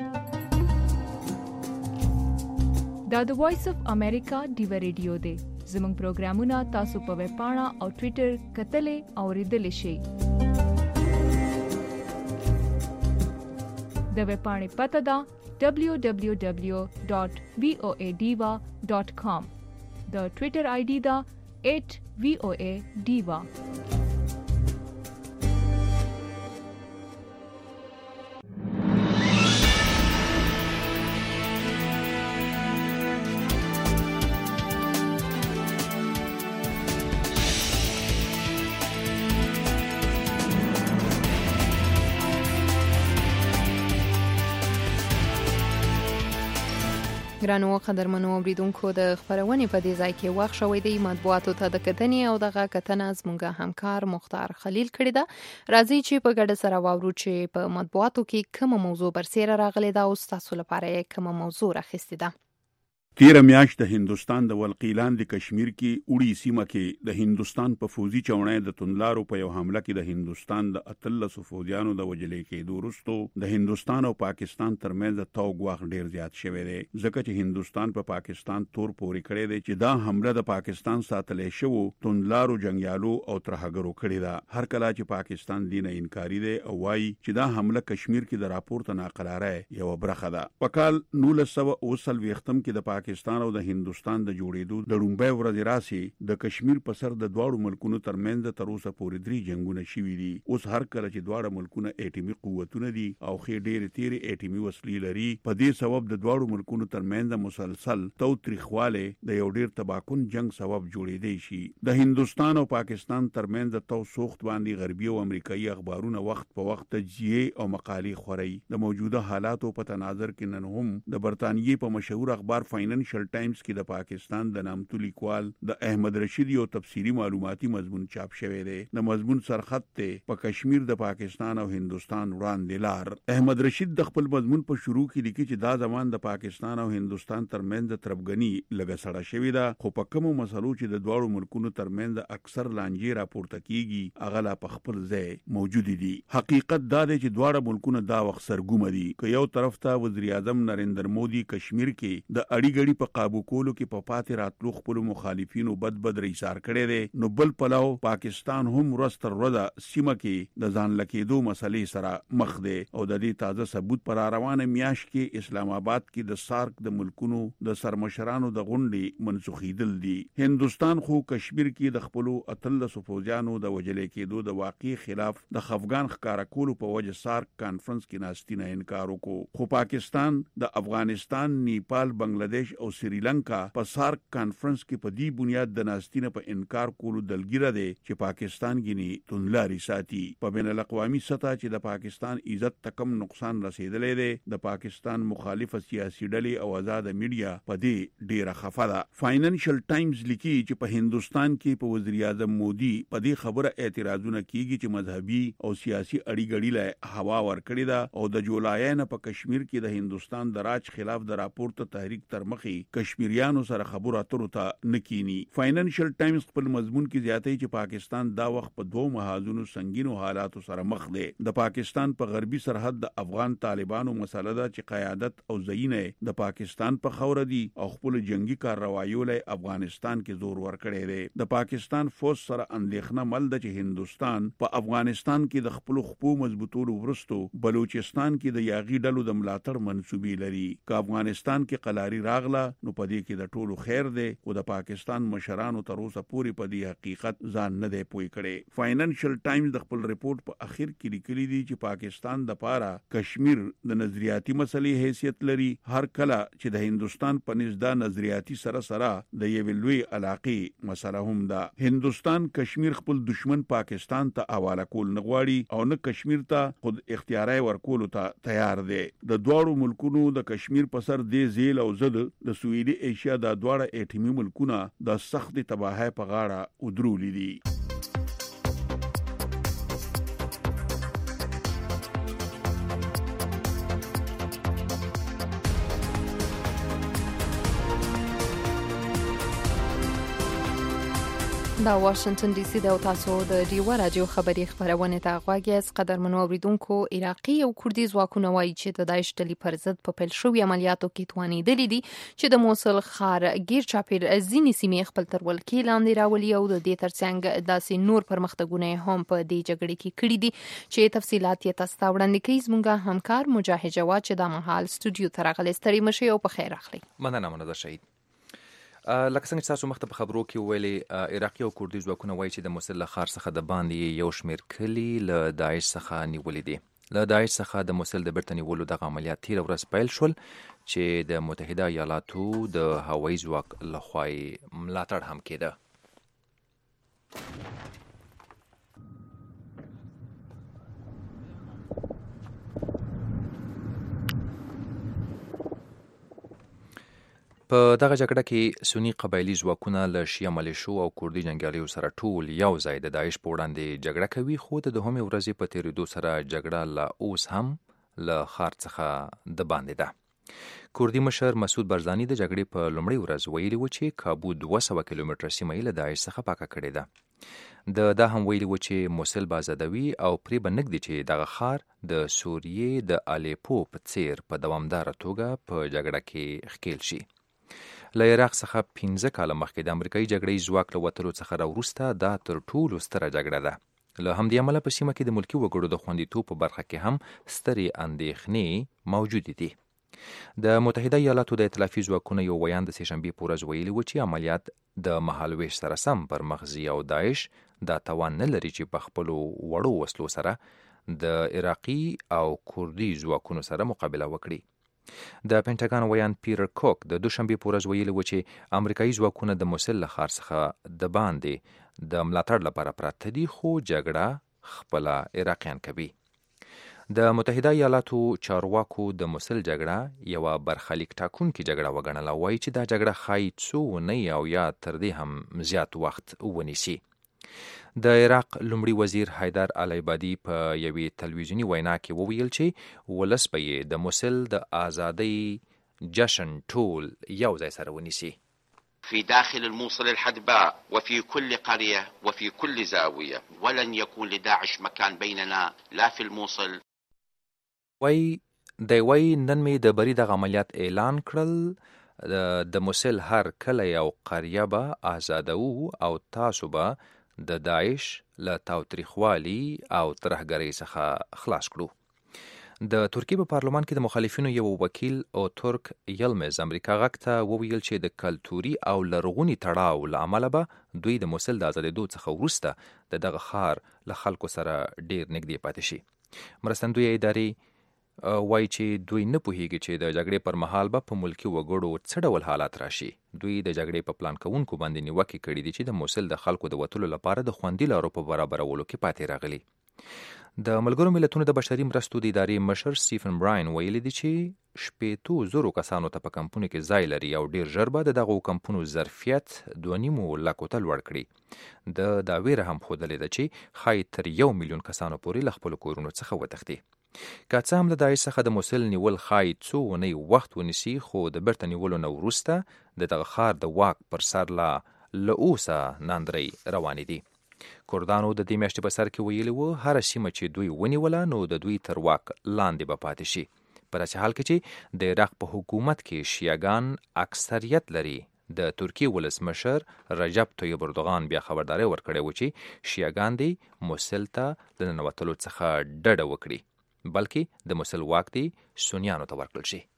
دا د وایس اف امریکا ډیوا ریډیو دی. زموږ پروګرامونه تاسو په ویب پاڼه او ټوئیټر کتلې او اوریدلې شئ. د ویب پاڼې پته ده دبلیو دبلیو دبلیو ډاٹ وی او ای ډیوا ډاٹ کام. د ټوئیټر آی ډي ده ایٹ وی او ای ډیوا. ګرانو قدرمنو اوریدونکو د خبرونې په دې ځای کې وخت شوی دی مطبوعاتو ته د کتنې او دغه کتنه زموږ همکار مختار خلیل کړی ده. راځي چې په ګډه سره واورو چې په مطبوعاتو کې کومه موضوع برسېره راغلې ده او ستاسو لپاره یې کومه موضوع راخیستې ده. تیره میاشت د هندوستان د ولقي لاندې کشمیر کې وړي سیمه کې د هندوستان په فوزي چوڼۍ د توندلارو په یو حمله کې د هندوستان د اتلسو فوجیانو د وژلې کېدو وروسته د هندوستان او پاکستان ترمنځ د توګ وخت ډیر زیات شوی دی، ځکه چې هندوستان په پا پاکستان تور پورې کړی دی چې دا حمله د پاکستان ساتلې شوو توندلارو جنگیالو او ترهګرو کړې ده. هر کله چې پاکستان دینه انکاری دی او وایي چې دا حمله کشمیر کې د راپورته ناقراره یو برخه ده. په کال نولس سوه اوه څلوېښتم کې د پاکستان او د هندوستان د جوړېدو د لومړۍ ورځې راسي د کشمیر په سر د دواړو ملکونو ترمنځ تر اوسه پورې درې جنگونه شوي دي. اوس هر کله چې دواړه ملکونه ایټمي قوتونه دي او خې ډېرې تیرې ایټمي وسلې لري، په دې سبب د دواړو ملکونو ترمنځ مسلسل تاوتریخوالی د یو ډېر تباکن جنگ سبب جوړېدی شي. د هندوستان او پاکستان ترمنځ د تو سوخت باندې غربي او امریکایي اخبارونه وخت په وخت تجزیه او مقالې خوري. د موجوده حالاتو په تناظر کې نن هم د برتانیې په مشهور اخبار فاینانشل ټایمز کې د پاکستان د نامتو لیکوال د احمد رشید یو تفسیری معلوماتي مضمون چاپ شوی دی. د مضمون سرخط ته په کشمیر د پاکستان او هندوستان وړاندې لار. احمد رشید د خپل مضمون په شروع کې لیکي چې دا زمان د پاکستان او هندوستان ترمنځ د تربګنی لګه سړه شوې ده، خو په کومو مسلو چې د دواړو ملکونو ترمنځ اکثر لانجې راپورته کیږي هغه لا په خپل ځای موجود دي. حقیقت دا دی چې دواړه ملکونه دا وخت سرګومه دي. که یو طرف ته وزیر اعظم نریندر مودي کشمیر کې د اړی غړي په قابو کولو کې په پاتې راتلو خپل مخالفینو بد بد ایثار کړي دي، نو بل پلاو پاکستان هم ورځ تر ورځه سیمه کې د ځان لکېدو مسلې سره مخ دی او د دې تازه ثبوت پر روانه میاشت کې اسلام آباد کې د سارک د ملکونو د سرمشرانو د غونډې منسوخیدل دي. هندوستان خو کشمیر کې د خپل اتلسو فوجیانو د وژلې کېدو د واقع خلاف د خفګان ښکارا کولو په وجه سارک کانفرنس کې ناستې نه انکار وکړو، خو پاکستان د افغانستان، نیپال، بنگلاديش او سریلانکا په سارک کانفرنس کې په دې بنیاد د ناستینه په انکار کولو دلګیره دی چې پاکستان غني توندلاري ساتي. په بین الاقوامي سطح چې د پاکستان عزت تکم نقصان رسیدلې دی، د پاکستان مخالف سیاسي ډلې او آزاد میډیا په دې ډیره خفه ده. فاینانشل ټایمز لیکي چې په هندوستان کې په وزیر اعظم مودي په دې خبره اعتراضونه کیږي چې مذهبي او سیاسي اړیګړي له هوا ورکړې ده او د جولای نه په کشمیر کې د هندوستان د راج خلاف د راپورته تحریک تر مخې کشمیریانو سره خبرو اترو ته نکینی. فاینانشل ټایمز خپل مضمون کې زیاتوي چې پاکستان دا وخت په دوه محاذونو سنگینو حالاتو سره مخ دی. د پاکستان په غربي سرحد د افغان طالبانو مسله ده چې قیادت او زینه د پاکستان په خوره دي او خپل جنگي کارروایو له افغانستان کې زور ورکړي دي. د پاکستان فوج سره اندېښنه مل ده چې هندوستان په افغانستان کې د خپل خپو مضبوطولو ورستو بلوچستان کې د یاغي ډلو د ملاتړ منسوبي لري. که افغانستان کې قلاري راغله نو په دې کې د ټولو خیر دی، او د پاکستان مشرانو تر اوسه پورې په دې حقیقت ځان نه دی پوي کړي. فاینانشل ټایمز د خپل ریپورت په اخر کې لیکلي دي چې پاکستان د پاره کشمیر د نظریاتي مسلې حیثیت لري، هر کله چې د هندوستان په نزد نظریاتي سره سره د یوې لوی علاقې مسله هم ده. هندوستان کشمیر خپل دشمن پاکستان ته حواله کول نه غواړي او نه کشمیر ته خود اختیاري ورکول ته تیار دی. د دواړو ملکونو د کشمیر په سر د زیل او زد د سویلي ایشیا د دواړه ایټمي ملکونه د سخت تباہی په غاړه ودرولې دي. دا واشنگتن ډي سي د تاسو د ډیوا رادیو خبري خبرونه ته غواګیس قدرمنو اوریدونکو عراقي او کوردي ځواکونه وایي چې د داعش ډلې پر ضد په پیل شوی عملیاتو کې توانېدلې دي چې د موصل ښار غیر چاپیر ځینې سیمې خپل تر ولکې لاندې راولي او د دې ترڅنګ داسې نور پرمختګونه هم په دې جګړې کې کړي دي چې تفصيلات یې تاسو ته وړاندې کوي زموږ همکار مجاهد جواد چې د مهال سټوډیو ته راغلی ستړي مشي او په خیر اخلي. مننه مننه شهید. لکه څنګه چې تاسو مخته په خبرو کې ویلي عراقي او کوردي ځواکونه وایي چې د موصل له ښار څخه د باندې یو شمېر کلي له داعش څخه نیولي دي. له داعش څخه د موصل د بیرته نیولو دغه عملیات تېره ورځ پیل شول چې د متحده ایالاتو د هوایي ځواک لخوا ملاتړ هم کېده. په دغه جګړه کې سنی قبایلی ځواکونه له شیعه ملیشو او کوردي جنګیالیو سره ټول یو ځای د داعش په وړاندې جګړه کوي، خو د دوهمې ورځې په تېرېدو سره جګړه لا اوس هم له ښار څخه د باندې ده. کوردي مشر مسعود برزاني د جګړې په لومړۍ ورځ ویلي و چې کابو دوه سوه کیلومتره سیمه یې له داعش څخه پاکه کړې ده. د دا هم ویلي و چې موصل به آزادوي او پرې به نږدې چې دغه ښار د سوریې د الیپو په څیر په دوامداره توګه په جګړه کې ښکېل شي. له عراق څخه پنځه کاله مخکې د امریکایي جګړې ځواک له وتلو څخه راوروسته دا تر ټولو ستره جګړه ده. له همدې امله په سیمه کې د ملکي وګړو د خوندیتوب په برخه کې هم سترې اندېښنې موجودې دي. د متحده ایالاتو د ائتلافي ځواکونو یو ویان د سهشنبې په ورځ ویلي و چې عملیات د مهالویش سره سم پر مغزي او داعش دا توان نه لري چې په خپلو وړو وسلو سره د عراقي او کوردي ځواکونو سره مقابله وکړي. د پینټاګان ویان پیټر کوک د دوشنبې په ورځ ویلي و چې امریکایي ځواکونه د موصل له ښار څخه د باندې د ملاتړ لپاره پراته دي، خو جګړه خپله عراقیان کوي. د متحده ایالاتو چارواکو د موصل جګړه یوه برخلیک ټاکونکې جګړه وګڼله، وایي چې دا جګړه ښایي څو اونۍ او یا تر دې هم زیات وخت ونیسي. د عراق لومړي وزیر حیدر العبادي په یوې تلویزیوني وینا کې وویل چې ولس به یې د موصل د آزادۍ جشن ټول یو ځای سره ونیسي. في داخل الموصل الحدباء وفي كل قرية وفي كل زاوية ولن يكون لداعش مكان بيننا لا في الموصل. وای دی وای نن می د بری د عملیات اعلان کړل، د موصل هر کلی او قريه به آزادو او تاسو به د داعش له تاوتریخوالي او ترهګرۍ څخه خلاص کړو. د ترکیې په پارلمان کې د مخالفینو یو وکیل او ترک یلمز امریکا غږ ته وویل چې د کلتوري او لرغوني تړاو له امله به دوی د موصل د آزادېدو څخه وروسته د دغه ښار له خلکو سره ډیر نږدې پاتې شي. مرستندویه ادارې وایي چې دوی نه پوهیږي چې د جګړې پر مهال به په ملکي وګړو څه ډول حالات راشي. دوی د جګړې په پلان کوونکو باندې نیوکې کړي دي چې د موصل د خلکو د وتلو لپاره د خوندي لارو په برابرولو کې پاتې راغلي. د ملګرو ملتونو د بشري مرستو د ادارې مشر سټیفن براین ویلي دي چې شپېتو زرو کسانو ته په کمپونو کې ځای لري او ډیر ژر به د دغو کمپونو ظرفیت دوه نیمو لکو ته لوړ کړي. د دا ویره هم ښودلې ده چې ښایي تر یو میلیون کسانو پورې له خپلو کورونو څخه وتښتي. که څه هم له داعش څخه د موصل نیول ښایي څو اونۍ وخت ونیسي، خو د بیرته نیولو نه وروسته د دغه ښار د واک پر سر لا له اوسه ناندرۍ روانې دي. کردانو د دې میاشتې په سر کې ویلي وو هره سیمه چې دوی ونیوله نو د دوی تر واک لاندې به پاتې شي، په داسې حال کې چې د عراق په حکومت کې شیعګان اکثریت لري. د ترکیې ولسمشر رجب طیب اردوغان بیا خبرداری ورکړی و چې شیعګان دي موصل ته د ننوتلو څخه ډډه وکړي، بلکې د موصل واک دی سنیانو ته ورکړل شي.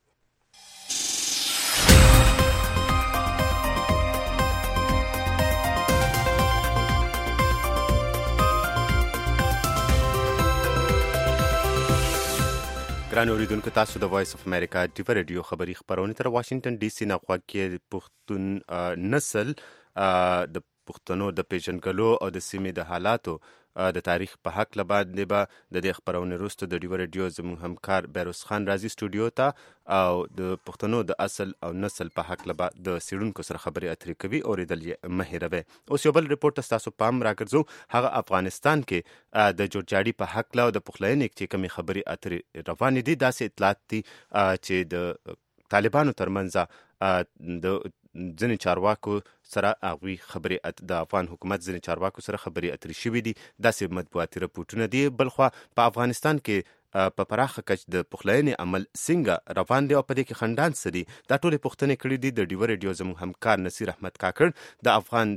ګران اوریدونکو، تاسو د وایس اف امریکا ډیوا ریډیو خبري خبرونه تر واشنگټن ډي سي نه غوږ کې پښتون نسل د پښتنو د پیژنګلو او د سیمې د حالاتو د تاریخ په حق لباندې به د دې خبرونه وروسته د ډیوا ریډیو زموږ همکار بیروز خان راځي سټوډیو ته او د پښتنو د اصل او نسل په حق لبا د سیړونکو سره خبرې اترې کوي او ریدل یې مهیروي. اوس یو بل رپورټ تاسو پام راګرځو، هغه افغانستان کې د جوړجاړي په حق له د پخلاینې چې کومې خبرې اترې روانې دي، داسې اطلاعات دي چې د طالبانو ترمنځ د ځینې چارواکو سره هغوی خبرې د افغان حکومت ځینې چارواکو سره خبرې اترې شوي دي. داسې مطبوعاتي رپورټونه دي. بلخوا په افغانستان کې په پراخه کچ د پخلاینې عمل څنګه روان دی او په دې کې خنډان څه دي؟ دا ټولې پوښتنې کړې دي د ډیوه ریډیو زموږ همکار نصیر احمد کاکړ د افغان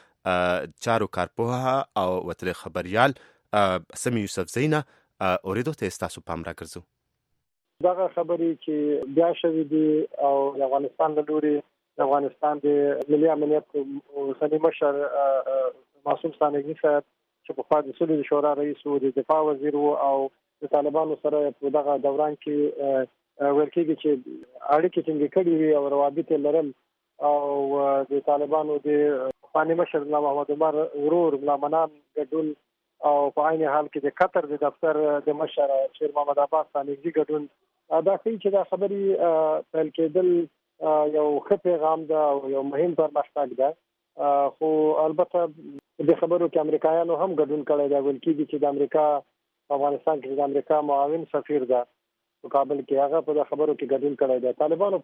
د چارو کارپوه او وتلې خبریال سمی یوسفزۍ نه. اورېدو ته ستاسو پام راګرځو. دغه خبرې چې بیا شوې دي او د افغانستان له لوري د افغانستان د ملي امنیت اوسنی مشر معصوم ثانګي صاحب چې په خوا د صلح شورا رئیس او د دفاع وزیر او د طالبانو سره په دغه دوران کې ویل کېږي چې اړیکې ټینګې کړې وي او روابط لرل او د طالبانو د پخواني مشر ملا محمد عمر ورور ملا منان ګډون او په عین حال کې د قطر د دفتر د مشر شیر محمد عباس ثانګي ګډون دا ښیي چې دا خبرې پیل کېدل یو ښه پیغام ده او یو مهم پرمختګ ده. خو البته د خبرو کې امریکایانو هم ګډون کړی دی. ویل کېږي چې د امریکا په افغانستان کې د امریکا معاون سفیر ده په کابل کې، هغه په خبرو کې ګډون کړی دی. طالبانو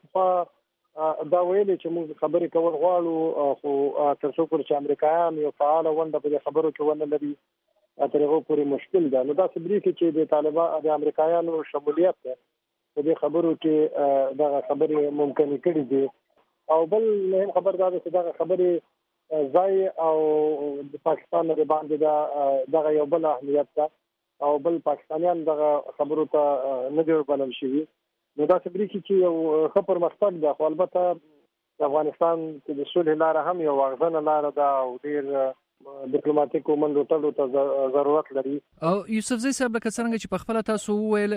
په دا ویلي چې موږ خبرې کول غواړو، خو تر څو پورې چې امریکایان یو فعاله ونډه په خبرو کې ونه لري تر هغه پورې مشکل ده. نو دا څه بریښي چې د طالبان د امریکایانو شمولیت په دې خبرو کې دغه خبرې ممکن کړي دي. او بل مهم خبر دا ده چې دغه خبرې ځای او د پاکستان د باندې دا دغه یو بل اهمیت ده او بل پاکستانیان دغه خبرو ته نه دی بلل شوي. نو دا څه بریښي چې یو ښه پرمختګ ده. خو البته د افغانستان د صلح لاره هم یو اغزنه لاره ده او ډېر ډیپلوماټیکو منډو ټلو ته ضرورت لري. او یوسفزۍ صاحب لکه څنګه چې په خپله تاسو وویل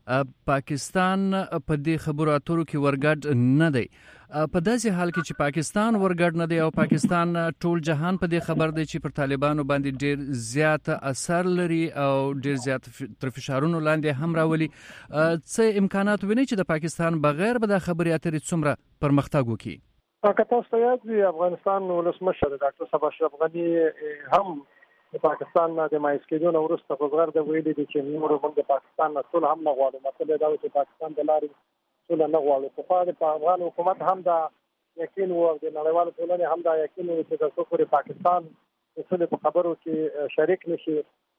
پاکستان په دې خبرو اترو کې ورګډ نه دی. په داسې حال کې چې پاکستان ورګډ نه دی او پاکستان ټول جهان په دې خبر دی چې پر طالبانو باندې ډېر زیات اثر لري او ډېر زیات تر فشارونو لاندې هم راولي، څه امکانات ویني چې د پاکستان بغیر به دا خبرې اترې څومره پرمختګ وکړي؟ که تاسو یاد وي افغانستان ولسمشر ډاکټر صاحب اشرف غني هم د پاکستان د مایوس کېدو نه وروسته په زغرده ویلي دي چې نور موږ د پاکستان نه صلح هم نه غواړو. مطلب دا و چې پاکستان د لارې صلح نه غواړو. خو په افغان حکومت هم دا یقین و او د نړیوالو ټولنې هم دا یقین و چې تر څو پورې پاکستان د صلح په خبرو کې شریک نشي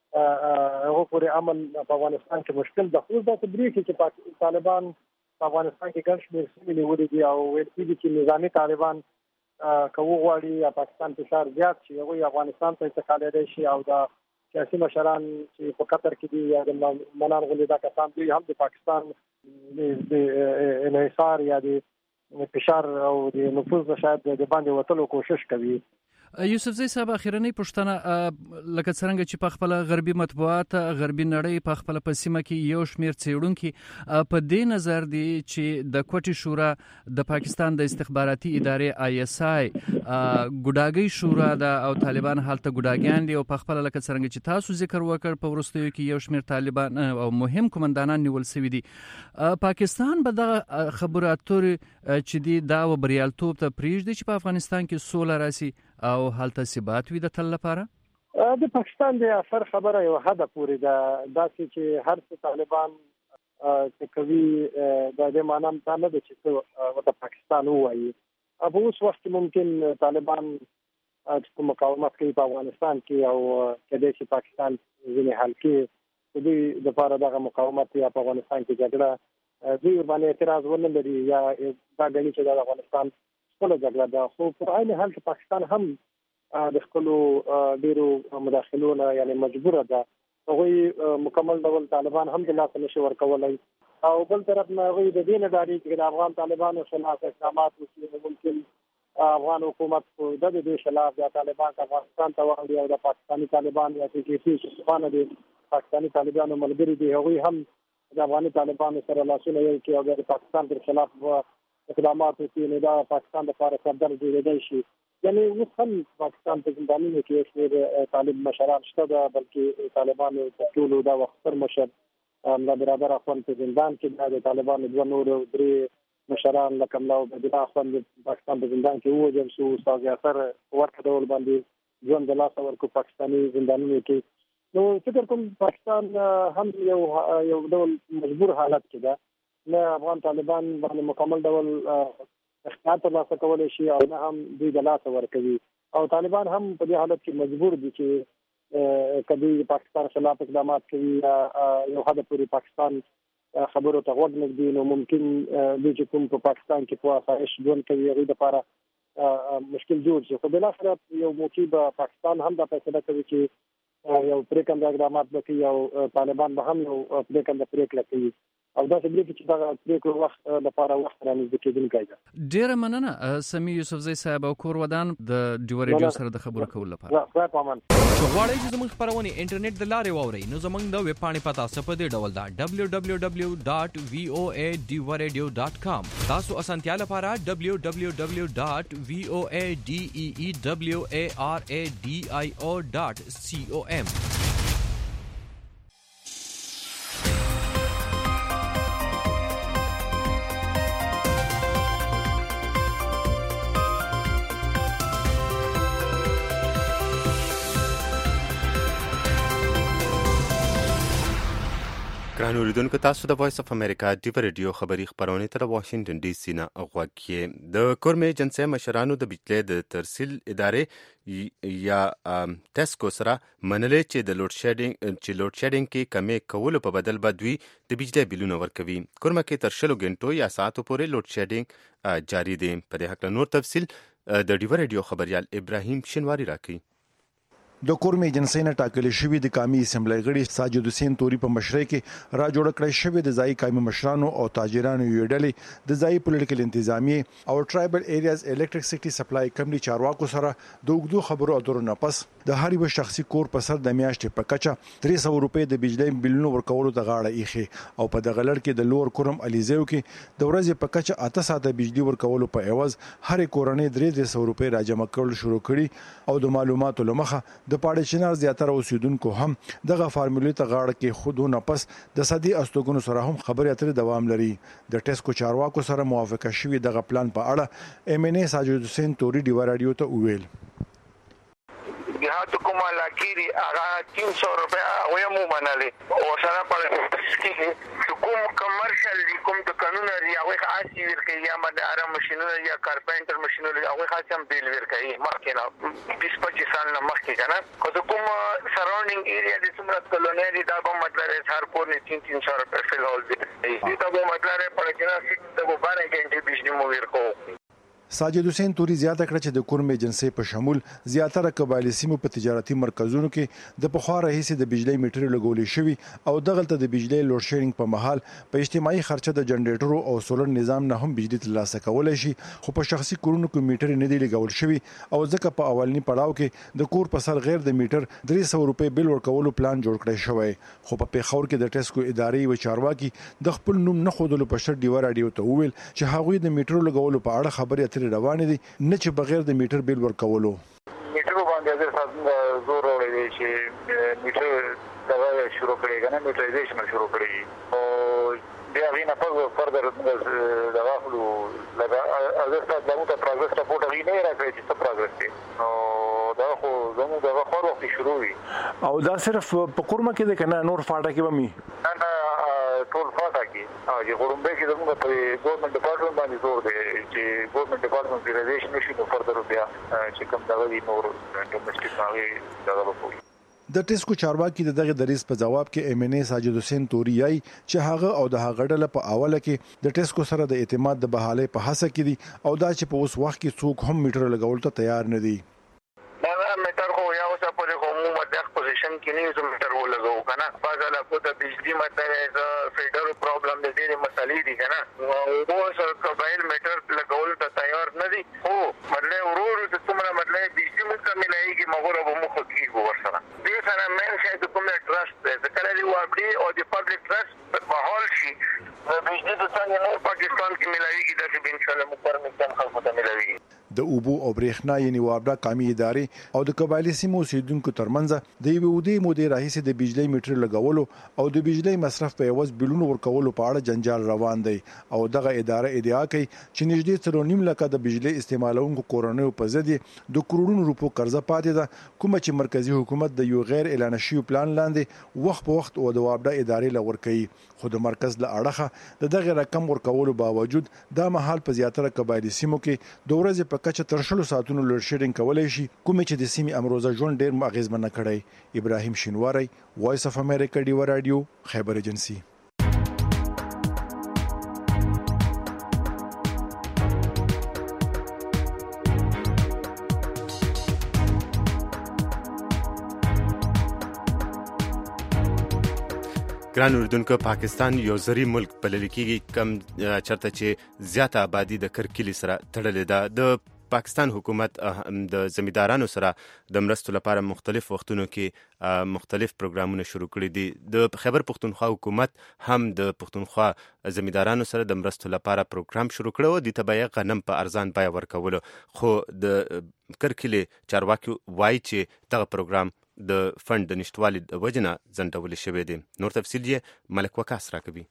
هغه پورې امن په افغانستان کې مشکل ده. خو دا تبریک چې طالبان په افغانستان کې ګڼ شمېر سیمې نیولې دي او ویل کېږي چې نظامي طالبان که وغواړي یا پاکستان فشار زیات شي هغوی افغانستان ته انتقالېدی شي او د سیاسي مشران چې په قطر کې دي یا د منان غونې دا کسان دوی هم د پاکستان د انحصار یا د فشار او د نفوذ نه شاید د باندې وتلو کوشش کوي. یوسفزۍ صاحب اخیرنۍ پوښتنه لکه څرنګه چې په خپله غربي مطبوعات غربي نړۍ په خپله په سیمه کې یو شمېر څېړونکي په دې نظر دي چې د کوټې شورا د پاکستان د استخباراتي ادارې آی اس آی ګوډاګۍ شورا ده او طالبان هلته ګوډاګیان دي او په خپله لکه څرنګه چې تاسو ذکر وکړ په وروستیو کې یو شمېر طالبان او مهم قومندانان نیول سوي دي. پاکستان به دغه خبرو اترې چې دي دا و بریالیتوب ته پرېږدي چې په افغانستان کې سوله راسي او هلته ثبات وي د تل لپاره؟ د پاکستان د اثر خبره یو حد پورې ده. داسې چې هر څه طالبان چې کوي دا د معنا نه ده چې د پاکستان وایي. په اوس وخت کې ممکن طالبان چې مقاومت کوي په افغانستان کې او کله چې پاکستان ځینې حل کې د دې لپاره دغه مقاومت یا په افغانستان کې جګړه دوی باندې اعتراض ونه لري یا دا غني چې د افغانستان خپل جګړه ده. خو په عین حال کې پاکستان هم د خپلو ډیرو مداخلونو یعنی مجبوره ده. هغوی مکمل ډول طالبان هم د لاسه نشي ورکولی او بل طرف نه هغوی د دې نه ډارېږي چې د افغان طالبانو خلاف اقدامات وکړي. ممکن افغان حکومت د دې خلاف د طالبان افغانستان ته واړي او د پاکستاني طالبان یا پی کې پی چې دي پاکستاني طالبانو ملګري دي هغوی هم د افغاني طالبانو سره لاسونه یو کې او د پاکستان پر خلاف اقدامات وکړي. نو دا پاکستان لپاره سردر جوړېدی شي. یعنی اوس هم پاکستان په زندانونو کې شمېر طالب مشران شته ده، بلکې طالبانو تر ټولو دا وختر مشر ملا برادر اخوند په زندان کې ده. د طالبانو دوه نور درې مشران لکه ملا عبیدالله اخوند پاکستان په زندان کې ووژل شو. استاد یاسر ورته ډول باندې ژوند د لاسه ورکړو پاکستاني زندانونو کې. نو فکر کوم پاکستان هم یو یو ډول مجبور حالت کې ده. نه افغان طالبان باندې مکمل ډول اختیار ترلاسه کولی شي او نه هم دوی د لاسه ورکوي. او طالبان هم په دې حالت کې مجبور دي چې کدی پاکستان خلاف اقدامات کوي یو حد پورې پاکستان خبرو ته غوږ نږدي، نو ممکن دوی چې کوم په پاکستان کې په آسایش ژوند کوي هغوی دپاره مشکل جوړ شي. خو بلاخره یو موقع به پاکستان هم دا فیصله کوي چې یو پرېکنده اقدامات به کوي او طالبان به هم یو پرېکنده پرېکړه کوي او دا چې چې دا پرېکړه وخت لپاره وخت رانږدې کېدونکی ده. ډېره مننه سمیع یوسفزی صاحب او کور ودان د ډیو ریډیو سره د خبرو کولو لپاره. خدای پامان. که غواړئ چې زموږ خپرونې انټرنیټ د لارې واورئ نو زموږ د ویب پاڼې پته څه په دې ډول ده دبلیو ډبلیو ډبلیو ډاټ وی او ای ډیو ریډیو ډاټ کام. تاسو اسانتیا لپاره دبلیو ډبلیو ډبلیو ډاټ وی او ای ډي ای ای ډبلیو ای آر ای ډي آی او ډاټ سی او ام. ګران اوریدونکو، تاسو د وایس اف امریکا ډیو ریډیو خبري خبرونه تر واشنگټن ډي سي نه غوږ کې. د کورمې جنسي مشرانو د بجلی د ترسیل ادارې یا ټسکو سره منلې چې د لوډ شیډینګ چې لوډ شیډینګ کې کمې کولو په بدل به دوی د بجلی بیلونه ورکوي. کورمه کې تر شلو غنټو یا ساعتو پورې لوډ شیډینګ جاری دی. په دې حق نور تفصیل د ډیو ریډیو خبريال ابراهیم شینواری راکړي. د کورمې ایجنسی نه ټاکل شوی د قومي اسمبلی غړي ساجد حسین توري په مشرۍ کې را جوړ کړی شوی د ځای قومي مشرانو او تاجرانو یو ډلې د ځای پولیټیکل انتظامیه او ټرایبل ایریاز الکتریسټي سپلای کمپنی چارواکو سره د وګړو خبرو اترو نه پس د هر یو شخصي کور په سر د میاشتې په کچه درې سوه روپۍ د بجلی بیلونو ورکولو ته غاړه ایښې او په دغه لړ کې د لور کورم الیزیو کې د ورځې په کچه اته ساعته بجلی ورکولو په عوض هر کورنۍ درې درې سوه روپۍ راجمع کول شروع کړي او د معلوماتو لمخه د پاړې چنار زیاتره اوسیدونکو هم دغه فارمولې ته غاړه کې خودونه پس د صدې استوګنو سره هم خبرې اترې دوام لري. د ټسکو چارواکو سره موافقه شوې دغه پلان په اړه ایم ان ای ساجد حسین توري ډیو رادیو ته وویل. دیهات کومه لاګيري هغه تین سو روپیا وې مو منلې او سره په کوم کمرشل کوم د قانون لري هغه خاصي ورکړي یا مدار ماشينونه یا کارپنټر ماشينونه هغه خاص هم بیل ورکړي مخکې نه بیس پچیس سال نه مخکې کنه خو کوم سراوندینګ ایریا د څومره کلونری دا به مطلب هر کور نه تین تین سو روپیا فل هول دي دا به مطلب په کې د بارہ غنټې بجلی مو ورکو. ساجد حسین توري زیاته کړه چې د کورمې ایجنسی په شمول زیاتره قبایلی سیمو په تجارتي مرکزونو کې د پخوا راهیسې د بجلی میټر لګولې شوی او دغلته د بجلی لوډ شیډینګ په محل په اجتماعي خرچه د جنریټرو او سولر نظام نه هم بجلی ترلاسه کولای شي خو په شخصي کورونو کې میټر نه دی لګول شوی او ځکه په اولنی پړاو کې د کور په سر غیر د میټر درې سوه روپۍ بیل ورکولو پلان جوړ کړی شوی. خو په پیښور کې د ټسکو ادارې و چارواکي د خپل نوم نه خودلو په شر ډیو رادیو ته وویل چې هغوی د میټر لګولو په اړه خبرې اترې روان دي نه چې بغیر د میټر بیل ورکولو. میټر باندې د ساتنه زور اوري چې میټر دا شروع کړي کنه میټرایزیشن شروع کړي او بیا وینا په فردر دا واخلو لکه اگر تاسو دغه پروګرس سپورټ غي نه راځي چې څه پروګرس دي نو دا خو زموږ د خور وخت شروع وي او دا صرف په کورمه کې د کنه نور فاټه کې بمي نه ټول فاټه کې او چې غړومبه کې زموږ په ګورنمنت ډپارټمنټ باندې زور دی چې ګورنمنت ډپارټمنټ ریلیشن نشي نو فردر بیا چې کوم دا وی نور ډومېسټیک ماوي دا غوښتل. د ټسکو چارواکي د دغه دریس په جواب کې ایم ان ای ساجد حسین توري یای چې هغه او د هغه ډله په اوله کې د ټسکو سره د اعتماد د بحالې په هڅه کې دي او دا چې په اوس وخت کې څوک هم میټر لګول ته تیار نه دي. دا میټر خو یا اوسه په کومه مدخ پوزیشن کې نه زم میټر ولګو کنه فازاله کو د بجلی ماته فیډر پرابلم د دې مسلې دي کنه او اوس قبایل میټر لګول ته تیار نه دي خو مطلب ورور د څومره مطلب بجلی مونږ ملایږي مغور به مخ کې ورسره دې سره مې چې د کوم ټرست د کلري وابډي او د پبلک ټرست په حال شي د بجلی د څنګه نور پاکستان کې ملایږي د ان شاء الله مقرر مقام خلکو ته ملایږي. د اوبو او برېښنا یعنی وابډا قومي ادارې او د قبایلی سیمو اوسیدونکو ترمنځ د یوې ودې مودې راهیسې د بجلی میټر لګولو او د بجلی مصرف په عوض بلونو ورکولو په اړه جنجال روان دی او دغه اداره ادعا کوي چې نږدې څلور نیم لکه د بجلی استعمالونکو کورنیو په ضد د کروڑونو روپو قرضه پاتې ده، کومه چې مرکزی حکومت د یو غیر اعلان شوی پلان لاندې وخت په وخت او د وابډا ادارې لور کوي. خو د مرکز له اړخه د دغه رقم ورکولو باوجود دا مهال په زیاتره قبایلی سیمو کې د ورځې په کچه تر شلو ساعتونو لوډ شیډینګ کولای شي، کومې چې د سیمې امروزه ژوند ډیر اغیزمن کړی. ابراهیم شینواری، وایس اف امریکا ډیوا رادیو، خیبر ایجنسی. ګران اوریدونکو، پاکستان یو زری ملک بلل کېږي کم چرته چې زیاته آبادی د کرکلي سره تړلې ده. د پاکستان حکومت د زمیندارانو سره د مرستو لپاره مختلف وختونو کې مختلف پروګرامونه شروع کړي دي. د خیبر پختونخوا حکومت هم د پختونخوا زمیندارانو سره د مرستو لپاره پروګرام شروع کړو او د تبعیه غنم په ارزان بیه ورکولو، خو د کرکلي چارواکي وایي چې دغه پروګرام د فند د نشټوالي د وجنه ځنډول شوی دی. نور تفصیل یې ملک وکاس راکوي.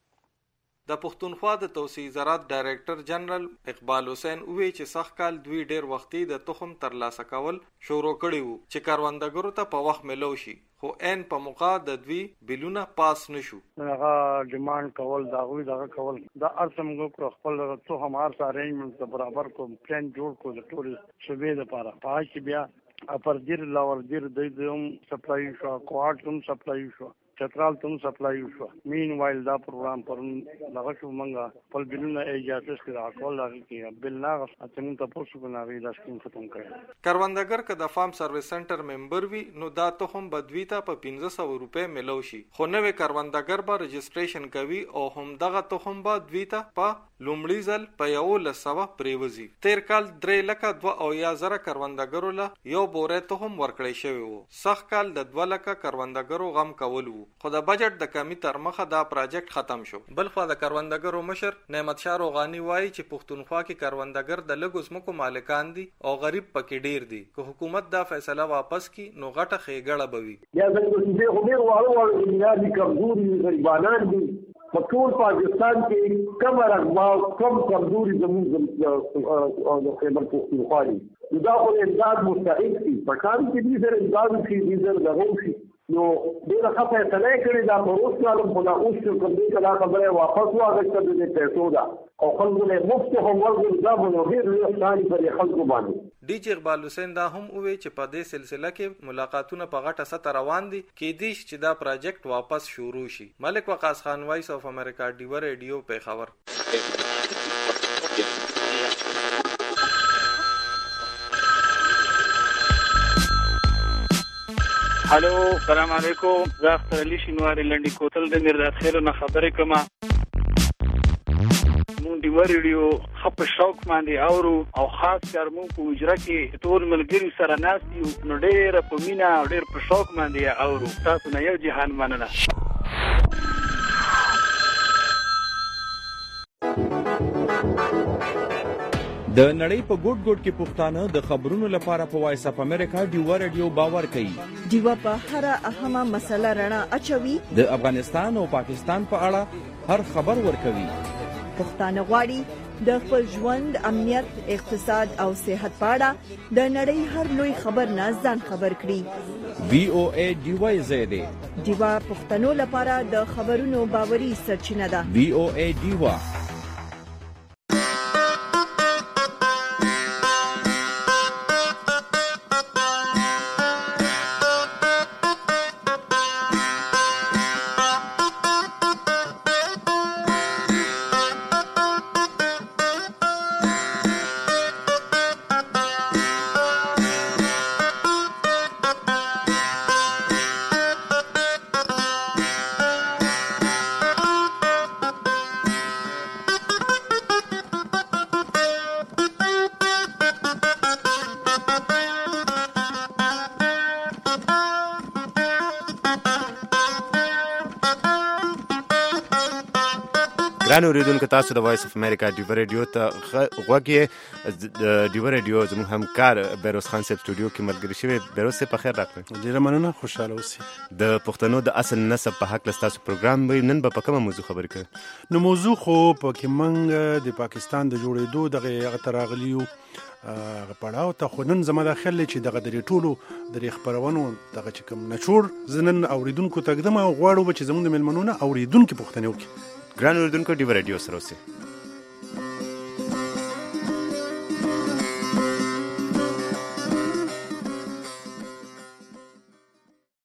د پښتونخوا د توسعه زراعت ډایریکټر جنرال اقبال حسین وی چې سخت کال دوی ډیر وختي د تخم ترلاسه کول شروع کړي وو چې کاروندګرو ته په وخت ملو شي، خو ان په موقع د دوی بلونه پاس نشو. هغه ډیماند کول دا غوي دا کول دا ارسمګو پر خپل ته هم ارس ارینجمنت برابر کوم پلان جوړ کو د ټول شوبې لپاره. پای کې بیا اپر دیر لاور دیر د دوم سپلای شو، کوارټ هم سپلای شو، چترال تم سپلای شو. مین وایل دا پروګرام پر لغه شو منګه خپل بلونه اجازه کړه کول لري کې بل نه اتمن تاسو کو نه وی د سکیم ختم کړي. کاروندګر که د فارم سرویس سنټر ممبر وي نو دا ته هم بدوي ته په پنځه سوه روپۍ ملو شي، خو نوې کاروندګر به رجسټریشن کوي او هم دغه ته هم به دوی ته په لومړي ځل په یو لسوه پریوزي. تیر کال درې لکه دوه او یا زره کاروندګرو له یو بورې ته هم ورکړی شوی وو. سخت کال د دوه لکه کاروندګرو غم کول وو، خو د بجټ د کمی تر مخه دا پروجیکټ ختم شو. بل خو د کاروندګرو مشر نعمت شاه روغانی وایي چې پښتونخوا کې کاروندګر د لږو ځمکو مالکان دي او غریب پکې ډیر دي. که حکومت دا فیصله واپس کی نو غټه خېګړه بوي. یا زموږ دې خو ډیر وړو وړو بنیادی کمزوري غریبانان دي په ټول پاکستان کې کم رقبه کم کمزوري زموږ د خیبر پښتونخوا دي. دا خو امداد مستحق دي، په کار کې دې سره امداد شي، دې سره دغه شي. نو ډېره ښه فیصله یې کړې ده په اوس کال خو دا اوس چې کوم دې کله خبره واپس واخیسته د پیسو ده او خلکو له مفت هم ورکړل دا به نو ډېر لوی احسان پر خلکو باندې. ډي جی اقبال حسین دا هم وویل چې په دې سلسله کې ملاقاتونه په غټه سطح روان دي، کېدای شي چې دا پروجیکټ واپس شروع شي. ملک وقاص خان، وایس اف امریکا ډیوا ریډیو، پیښور. هلو، سلام علیکم. زه اختر علي شینواری لنډي کوتل د میرداد خیلو نه خبرې کوم. مونږ ډیوا ریډیو ښه په شوق باندې اورو او خاص کار مونږ په حجره کې ټول ملګري سره ناست یو، نو ډېره په مینه او ډېر په شوق باندې اورو. تاسو نه یو جهان مننه. د نړۍ په ګوټ ګوټ کې پښتانه د خبرونو لپاره په وایس اف امریکا ډیوا ریډیو باور کوي. ډیوا په هر اهمه مسله رڼا اچوي. د افغانستان او پاکستان په اړه هر خبر ورکوي. پښتانه غواړي د خپل ژوند، امنیت، اقتصاد او صحت په اړه د نړۍ هر لوی خبر نه ځان خبر کړي. وی او ای ډیوا زیاده ډیوا پښتنو لپاره د خبرونو باوري سرچینه ده. وی او ای ډیوا. ګران اوریدونکو تاسو د وایس اف امریکا ډیو ریډیو ته غوږ یې ډیو ریډیو زموږ همکار بیروز خان صاحب سټوډیو کې ملګری شوی. بیروز صاحب په خیر راغلی. ډیره مننه، خوشاله اوسئ. د پښتنو د اصل نسب په حق ستاسو پروګرام وي. نن به په کومه موضوع خبرې کوو؟ نو موضوع خو پکې موږ د پاکستان د جوړېدو دغه هغه ته راغلیو هغه پړاو ته، خو نن زما دا خیال دی چې دغه درې ټولو درې خپرونو دغه چې کوم نچوړ زه نن اوریدونکو ته ږدم او غواړو به چې زموږ د مېلمنو نه اوریدونکي پوښتنې وکړي. ګران اوریدونکو ډیو ریډیو سره اوسئ.